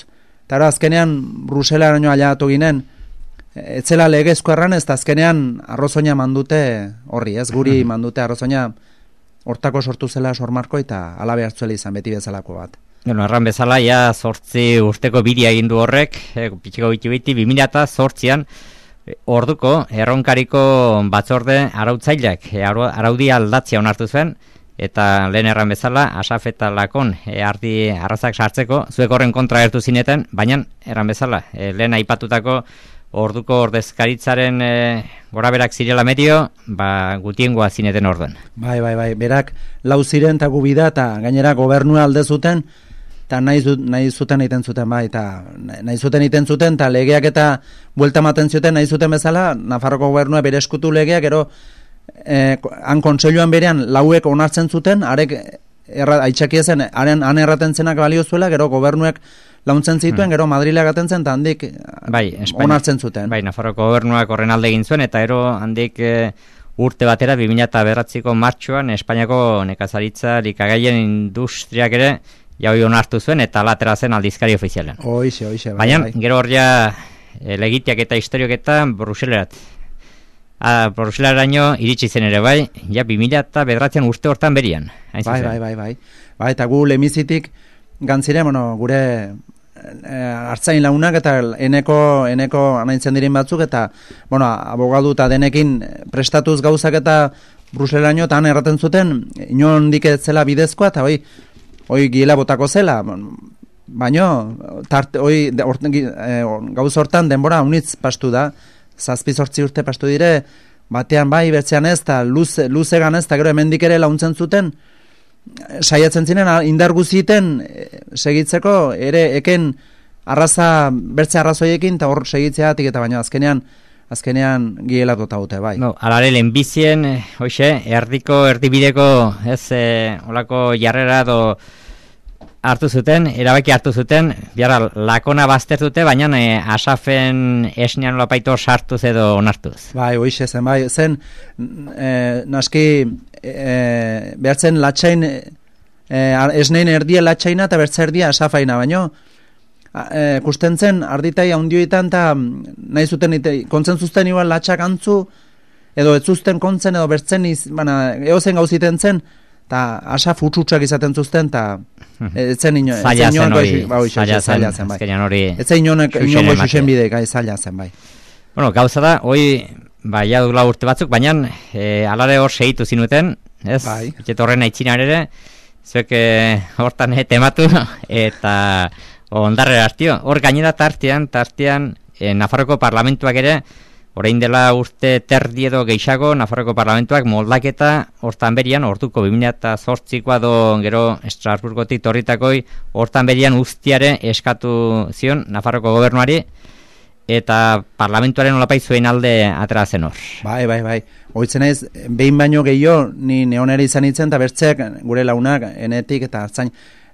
eta azkenean Bruselaraino ailegatu ginen, etzela legezko erran ez, eta azkenean arrozoina mandute horri, ez, guri mandute arrozoina hortako sortu zela sormarko eta alabe hartzuela izan beti bezalako bat. Bueno, erran bezala, ja 8 urteko bidia egin du horrek, pitxiko biti 2008an, orduko, erronkariko batzorde arautzaileak, araudia aldatzia onartu zuen, eta lehen erran bezala, Asaf eta Lakon ardi arrazak sartzeko, zuek horren kontra gertu zineten, baina erran bezala, lehen aipatutako orduko ordezkaritzaren goraberak zirela medio, gutiengoa zineten orduan. Bai, berak lau ziren eta gubida, eta gainera gobernua alde zuten, eta nahi zuten egiten zuten, bai, eta nahi zuten egiten zuten, eta legeak eta buelta maten zuten nahi zuten bezala, Nafarroko gobernua bere eskutu legeak, gero han kontseiluan berean lauek onartzen zuten, arek aitzakia zen, han erraten zenak balio zuela, gero gobernuek launtzen zituen, gero Madrilek aten zen, eta handik onartzen zuten. Bai, Nafarroko gobernuak horren alde egin zuen, eta gero handik urte batera, 2009ko martxuan, Espainiako nekazaritza likagaien industriak ere, jaui onartu zuen, eta latera zen aldizkari ofizialen. Hoixe, baina, gero hor ja legitiak eta historiok eta Bruselerat. Bruselaraino iritsi zen ere bai, ja 2009an urte hortan berian. Bai, eta gu lemizitik gantzire, gure hartzain launak eta eneko anaintzen diren batzuk, eta, abogadu eta denekin prestatuz gauzak eta Bruselaraino eta han erraten zuten, inondik ez zela bidezkoa, eta hoi giela botako zela, baino, gauz hortan denbora unitz pastu da, 7-8 urte pastu dire, batean bai, bertzean ez, eta luzegan ez, eta gero hemendik ere launtzen zuten, saiatzen ziren, indar guziten segitzeko, ere eken bertze arrazoiekin, eta hor segitzeatik, eta baina azkenean giela dota dute, bai. Alare lehenbizien, erdibideko, ez, olako jarrera erabaki hartu zuten, biara Lakona baztertute, baina Asafen esnean olapaito sartuz edo onartuz. Bai, hoixe zen, bai, zen, naski, behartzen latxain, esnein erdia latxaina eta bertza erdia Asafaina, baino, kusten zen, arditai haundioetan, eta nahi zuten, kontzen zuzten igual latxak antzu, edo ez zuzten kontzen, edo bertzen, eozen gauziten zen, eta Asaf utxutxak izaten zuzten, eta etzen ino... Zaila zen hori, azkenean hori... Etzen inongo xuxen bidek, zaila zen, bai. Bueno, gauza da, hoi, ja dugula urte batzuk, baina alare hor segitu zinuten, ez? Bai. Eta horren aitzinar ere, zuek hortan tematu, eta ondarrera hartio. Hor gainera tartean, Nafarroko parlamentuak ere, orain dela urte terdi edo geixago, Nafarroko parlamentuak moldaketa hortan berian, orduko 2008koa do gero Estrasburgotik torritakoi, hortan berian ustiare eskatu zion Nafarroko gobernuari, eta parlamentuaren olapait zuen alde atera zen hor. Bai. Hoitzen ez, behin baino gehiago, ni neonera izan itzen, eta bertzeak gure launak, enetik eta hartzain,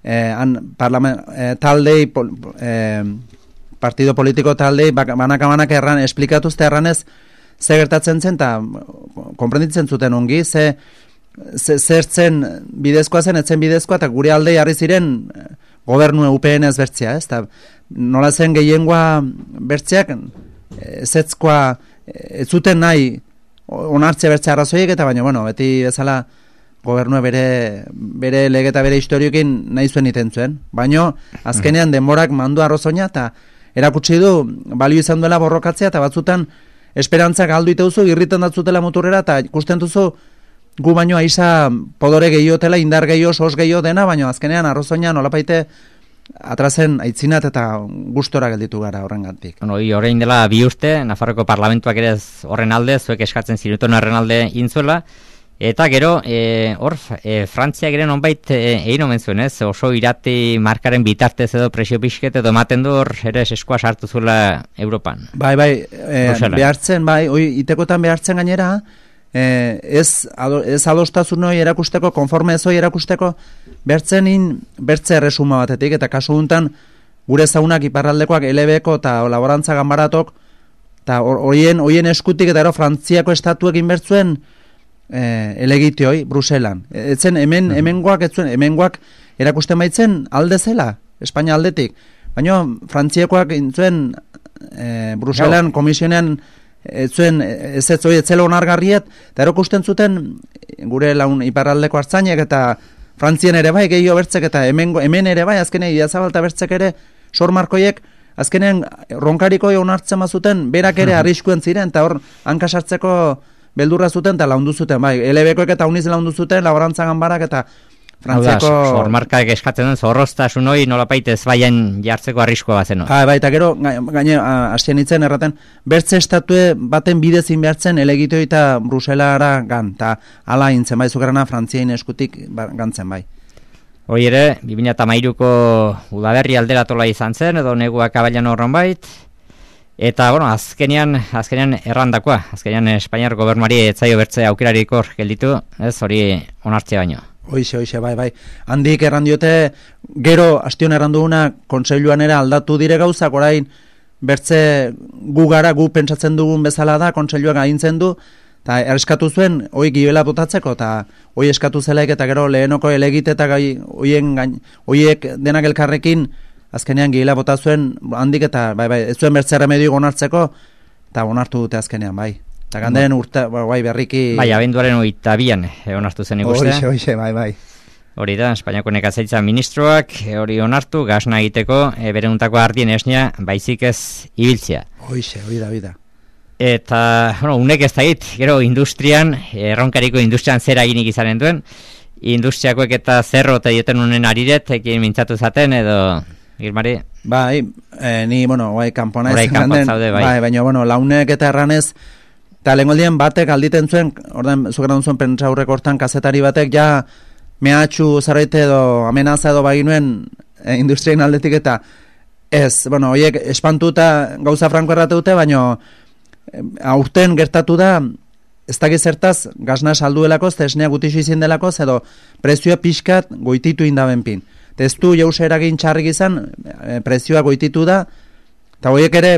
taldei, partido politiko taldei banaka erran esplikatuzte erranez ze gertatzen zen eta konprenditzen zuten ongi zertzen bidezkoa zen, etzen bidezkoa, eta gure aldei harri ziren gobernu UPN ez bertzea, ez? Ta nola zen gehiengoa bertzeak ezetzkoa ez zuten nahi onartzea bertzea arrazoiek, eta baina, beti bezala gobernua bere lege eta bere historiokin nahi zuen iten zuen. Baina, azkenean denborak mandu arrozoina, eta erakutsi du balio izan duela borrokatzea, eta batzutan esperantzak galdu iteuzu, irriten datzutela moturrera, eta ikusten duzu gu baino aiza podore gehiotela, indar gehio, sos gehio dena, baina azkenean arrozoina nolapaite atrazen aitzinat eta gustora gelditu gara horrengatik. Horrein dela 2 urte, Nafarroko parlamentuak ere horren alde, zuek eskatzen zinuten horren alde intzuela, eta gero, Frantziak ere nonbait egin omen zuen, ez? Oso irati markaren bitartez edo presio pixket edo maten du hor ere eskoa sartu zuela Europan. Bai, behartzen, itekotan behartzen gainera, ez adostasun hori erakusteko, konforme ez hori erakusteko, bertze erresuma batetik, eta kasu honetan gure zaunak iparraldekoak LB-ko eta laborantza ganbaratok, eta horien eskutik eta ero Frantziako estatuekin bertzuen, elegite hoi, Bruselan. Etzen hemengoak erakusten baitzen alde zela, Espainia aldetik. baina Frantziekoak intzuen Bruselan komisionean zuen ez zela onargarriet, eta erokusten zuten gure laun iparraldeko hartzainek eta Frantzien ere bai gehiago bertzek eta hemen ere bai azkenean Idiazabalta bertzek ere sormarkoiek azkenean ronkariko onartzen mazuten berak ere arriskuen ziren eta hor hankasartzeko beldurra zuten eta laundu zuten bai, LB-koek eta uniz laundu zuten laborantza ganbarak eta Frantziako... Sormarkak eskatzen den zorroztasun hori nolapait ez baien jartzeko arriskoa bazen. Bai, eta gero, gaine, hasien itzen erraten, bertze estatue baten bidezin behartzen elegitoi eta Bruselara gan, eta ala intzen bai, zugarana Frantziain eskutik gantzen bai. Hori ere, 2013ko udaberri alderatola izan zen, edo neguak abailan horren bait, eta, bueno, azkenean errandakoa, azkenean Espainiar gobernuari etzaio bertze aukerarik hor gelditu, ez hori onartzea baino. Hoixe, bai. Handik erran diote, gero, astion erran duguna, kontseiluan ere aldatu dire gauzak, orain, bertze gu pentsatzen dugun bezala da, kontseiluak agintzen du, eta eskatu zuen, hoi gibela botatzeko, eta hoi eskatu zelaik, eta gero lehenoko elegite eta hoiek denak elkarrekin, azkenean gibela bota zuen, handik eta, bai, ez zuen bertze remedio onartzeko, eta onartu dute azkenean, bai. Eta ganderen urte, bai, berriki... Bai, abenduaren 22an onartu zen ikuste. Hoixe, bai. Hori da, Espainiako nekazaritza ministroak hori onartu, gasna egiteko, berenuntako ardien esnea, baizik ez ibiltzea. Hoixe, hoi da. Eta, bueno, unek ez da git, gero industrian, erronkariko industrian zera eginik izanen duen, industriakoek eta zerro eta dieten unen ariret, ekin mintzatu zaten, edo, Gilmari? Bai, ni, bai, kanpona ez zaude, bai. Baina, launek eta erranez, eta lehengoldien batek alditen zuen, ordan zugeran zuen pentsa aurrek hortan kazetari batek, ja mehatxu zarraite edo amenaza edo baginuen industriain aldetik eta ez, horiek espantuta gauza franko errate dute, baina aurten gertatu da, ez dakiz zertaz, gazna salduelako, esnea gutixu izin delako, edo prezioa pixkat goititu indabenpin. Testu jause eragin txarrik izan, prezioa goititu da, eta horiek ere,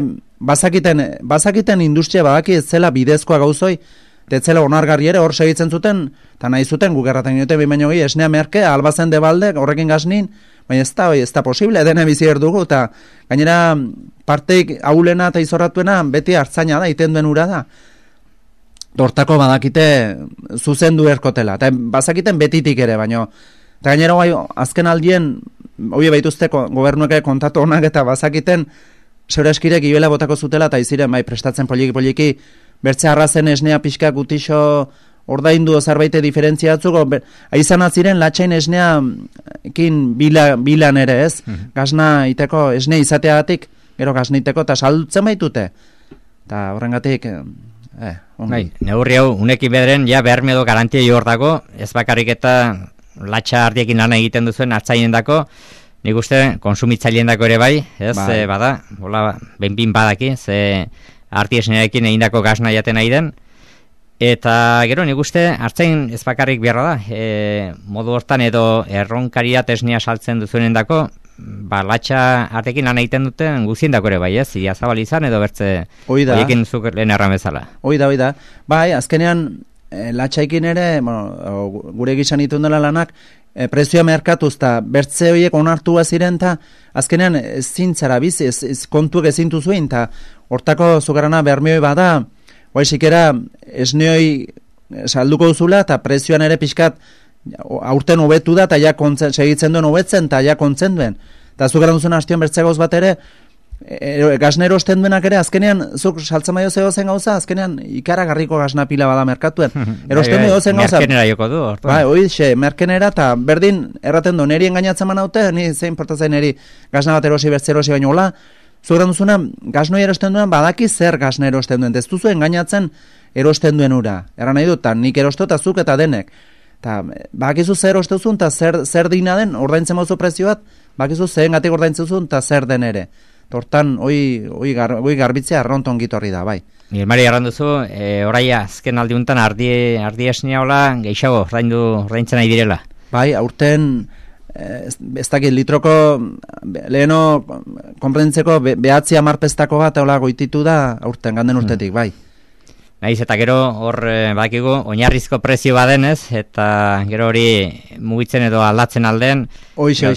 bazakiten industria badaki ez zela bidezkoa gauzoi, ez zela onargarri ere hor segitzen zuten, eta nahi zuten gugerraten dute baino gehi esnea merke, albazen debalde, horrekin gaznin, baina ez da posible, dene bizi erdugu, eta gainera parteik aulena eta izorratuena beti hartzaina da, iten duen ura da. Hortako badakite zuzendu erkotela, eta bazakiten betitik ere, baina eta gainera azken aldien, hoi baituzte gobernuek kontatu honak eta bazakiten, zeure eskirek ibela botako zutela eta iziren bai prestatzen poliki bertze arrazen esnea pixka gutixo ordaindu zerbaite diferentzia batzuko aizan atziren latxain esneakin bilan ere ez gazna iteko esne izateagatik gero gazna iteko eta saldutzen baitute eta horrengatik bai, neurri hau unekin bederen ja behar medo garantia hor dago ez bakarrik eta latxa ardiekin lana egiten duzuen hartzainen dako. Nik uste, konsumitzaileen dako ere bai, ez, bada, hola, benpin badaki, ze arti esnearekin egindako gazna jaten nahi den, eta gero nik uste, hartzain ez bakarrik beharra da, modu hortan edo erronkariat esnea saltzen duzuenen dako, latxa artekin lan egiten duten guzien dako ere bai, ez, Idiazabal izan edo bertze, horiekin zuk lehen erran bezala. Hoi da, bai, azkenean, latxaikin ere, gure gizan itun dela lanak, prezioa merkatuz eta bertze horiek onartua ziren eta azkenean ezin zara bizi, kontuek ezintu zuen eta hortako zugarana bermeoi bada sikera esneoi salduko duzula eta prezioan ere pixkat aurten hobetu da eta ja segitzen duen hobetzen eta ja kontzen duen eta zugaran duzuen hastion bertze gauz bat ere gaznero osten duenak ere azkenean zuk saltzen maio zego zen gauza azkenean ikaragarriko gazna pila bada merkatuen erosten maio zen gauza merkenera joko du merkenera eta berdin erraten du neri engainatzen manaute ni zein portatzen neri gazna bat erosi bertze erosi baino hola zugeran duzuna gaznoi erosten duen badaki zer gazna erosten duen ez duzu engainatzen erosten duen ura erran nahi dut nik erostu eta zuk eta denek eta bakizu zer erostezun eta zer dina den ordaintzen mauzu prezio bat bakizu zer engatik ordaintzezun eta zer den ere hortan, hoi garbitzea arronton gitorri da, bai. Gilmari erranduzu, orai azken aldiuntan ardi esnea hola gehiago ordaintzen nahi direla. Bai, aurten, ez dakit litroko, leheno, konprentzeko, behatzi amarpestako bat, hola goititu da, aurten, ganden urtetik, bai. Naiz, eta gero hor bakigu, oinarrizko prezio badenez, eta gero hori mugitzen edo aldatzen alden. Hoiz.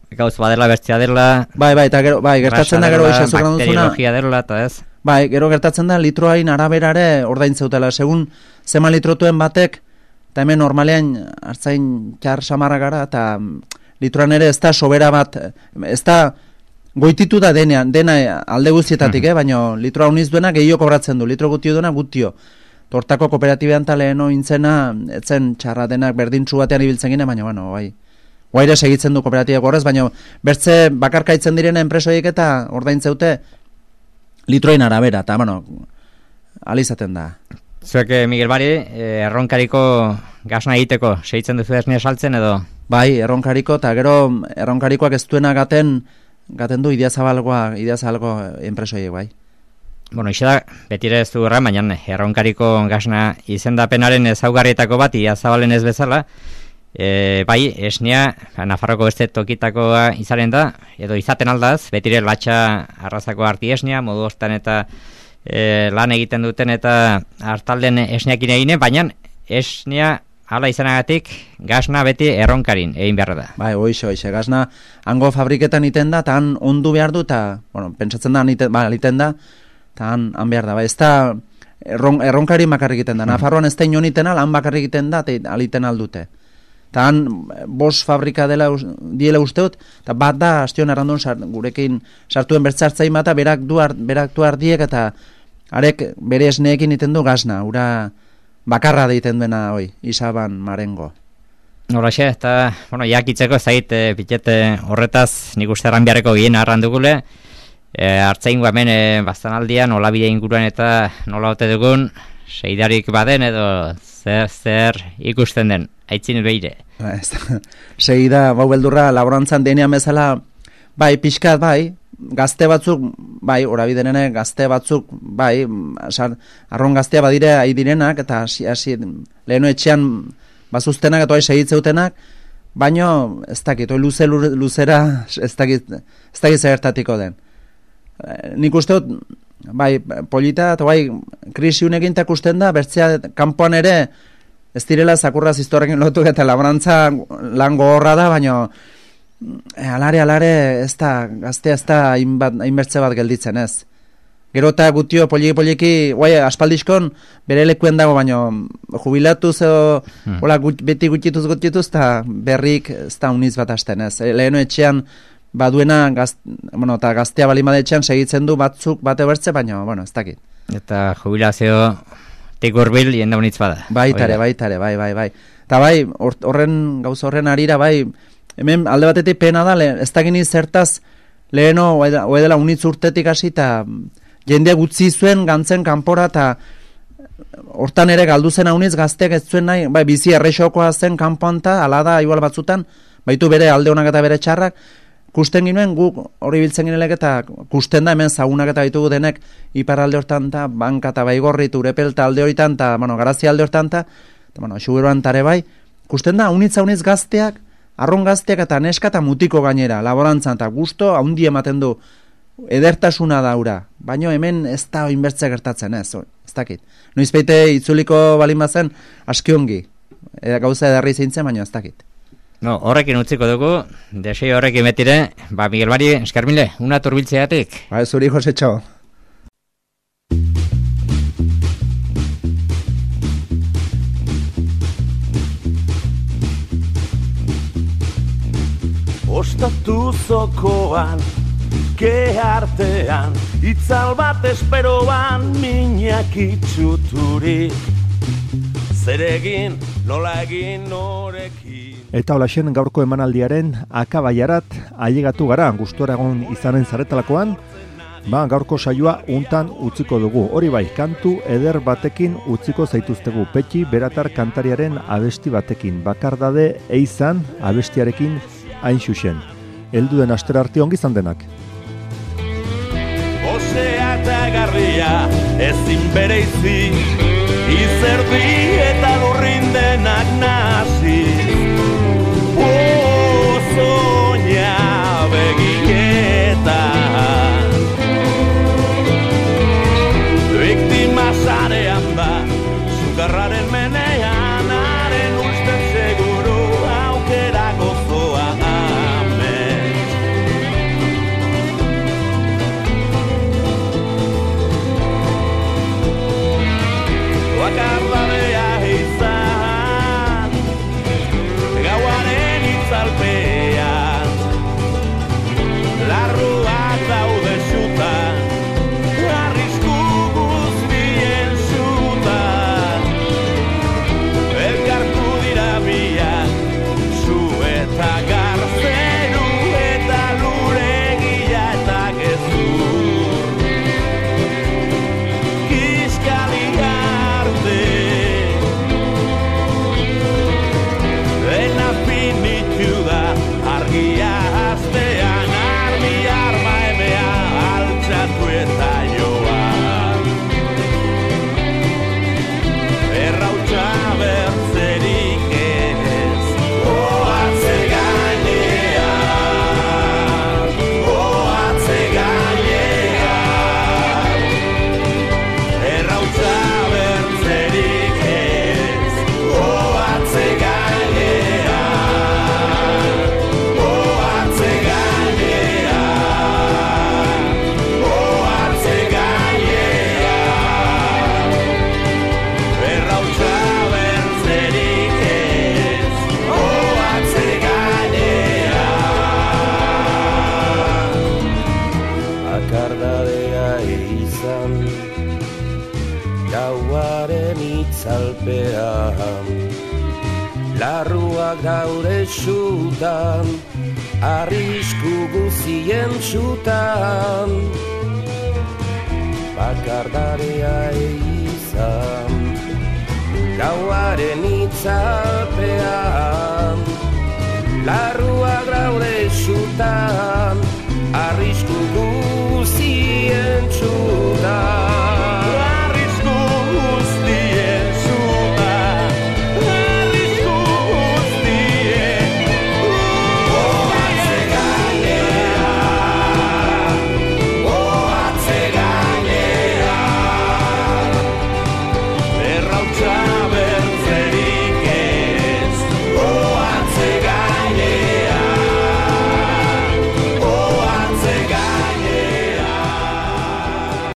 gauz badela, bertzea dela... Bai, eta gero, gertatzen da gero izazuk duzuna. Bakteriologia dela, eta ez. Bai, gero gertatzen da litroain araberare ordaintzeutela. Segun zema litrotuen batek, eta hemen normalean hartzain txar samarra gara, eta litroan ere ez da sobera bat, ez da goititu da dena alde guztietatik, baina litroa uniz duena gehiago kobratzen du, litro gutio duena gutio. Tortako kooperatibean taleno intzena, etzen txarra denak berdintzu batean ibiltzen gine, baina, bueno, bai. Guaire segitzen du kooperatibak horrez, baina bertze bakarkaitzen direna enpresoiek eta ordaintzeute litroin arabera, eta, bueno, alizaten da. Zuek, Miguel Bari, erronkariko gasna egiteko, segitzen duzu esnea saltzen edo? Bai, erronkariko, eta gero erronkarikoak ez duena gaten du ideazabalgo enpresoiek, bai. Bueno, iso da, betire ez du erran, baina erronkariko gasna izendapenaren ezaugarrietako bat, iazabalen ez bezala, bai, esnea, Nafarroko beste tokitakoa izanen da, edo izaten aldaz, betire latxa arrazako arti esnea, modu ostan eta lan egiten duten eta hartalden esneakin egine, baina esnea hala izanagatik, gasna beti erronkarin egin behar da. Bai, oixe, gasna hango fabriketan iten da, eta han ondu behar du, eta, bueno, pentsatzen da, iten da, eta han behar da, bai, ez da erronkari makarrik egiten da, Nafarroan ez da inon iten al, han bakarrik egiten da, eta aliten aldute. Eta han, bos fabrika diela usteut, eta bat da, astion errandun, gurekin sartuen bertzartzain bat, berak du ardiek, eta arek bere esneekin iten du gasna, ura bakarra deiten duena, Isaban Marengo. Horaxe, eta, bueno, jakitzeko ez zait, pitete horretaz, nik uste erran beharreko gien arran dugule, hartzaingo hemen baztanaldian, nola bide inguruan eta nola ote dugun, seidarik baden edo zer ikusten den, aitzin behire. Seida, bau beldurra, laborantzan denean bezala, bai, pixkat, bai, gazte batzuk, bai, orabidenene gazte batzuk, bai, arron gaztea badire ahi direnak, eta hasi leheno etxean bazuztenak, eta segitzeutenak, baino, ez dakit, luzera, ez dakit zertatiko den. Nik usteot, bai, polita, eta bai, krisi unekin ikusten da, bertzea kanpoan ere, ez direla zakurra ziztorrekin lotu, eta laborantza lan gogorra da, baino, alare, ez da, gaztea ez da hainbertze bat gelditzen, ez. Gero eta gutio poliki, guai, aspaldiskon bere lekuen dago, baino, jubilatuz edo, beti gutituz, eta berrik ez da uniz bat hasten, ez. Leheno etxean, baduena, eta gaztea balimadetxean segitzen du batzuk bate bertze, baina, bueno, ez dakit. Eta jubilazio tikurbil jenda unitz bada. Baitare, bai. Eta bai, gauza horren arira, bai, hemen alde batetik pena da, ez dakini zertaz leheno, oedela unitz urtetik hasi, eta jendea gutzi zuen gantzen kanpora, eta hortan ere galdu zen hauniz gazteak ez zuen nahi, bai, bizi errexokoa zen kanpoan, eta ala da, igual batzutan, baitu bere alde honak eta bere txarrak, kusten ginuen, guk hori biltzen ginelek eta kusten da hemen zagunak eta ditugu denek iparralde hortan eta banka eta baigorri eta urepel eta alde horitan eta garazia alde hortan eta xuguruan tare bai, kusten da unitz gazteak, arron gazteak eta neska eta mutiko gainera, laborantzan eta gusto haundi ematen du edertasuna daura, baino hemen ez da oinbertze gertatzen, ez dakit. Noizpeite itzuliko balin bazen askiongi, gauza edarri zeintzen, baino ez dakit. No, horrekin utziko dugu, desei horrekin betire, Miguel Bari, eskarmile, una turbiltzeatik. Zuri, Josetxo. Ostatu zokoan, kehartean, itzal bat esperoan, minak itxuturik. Zeregin, nola egin norekin. Eta holaxen gaurko emanaldiaren akabaiarat ailegatu gara, gustora egon izanen zaretalakoan, gaurko saioa untan utziko dugu. Hori bai, kantu eder batekin utziko zaituztegu, Petxi Beratar kantariaren abesti batekin, bakardade eizan abestiarekin hain xuxen. Heldu den astera arte ongi izan denak. Osea eta garria ezin bereizi, izerdi eta lurrin denak nazi. Soña begietan Biktima sarean da Sukarraren menean Haren usten seguru Aukera gozoa amen izan, gauaren itzalpean. Larruak daude xutan, arrisku guzien xutan, bakardarea izan, gauaren itzalpean. Larruak daude xutan,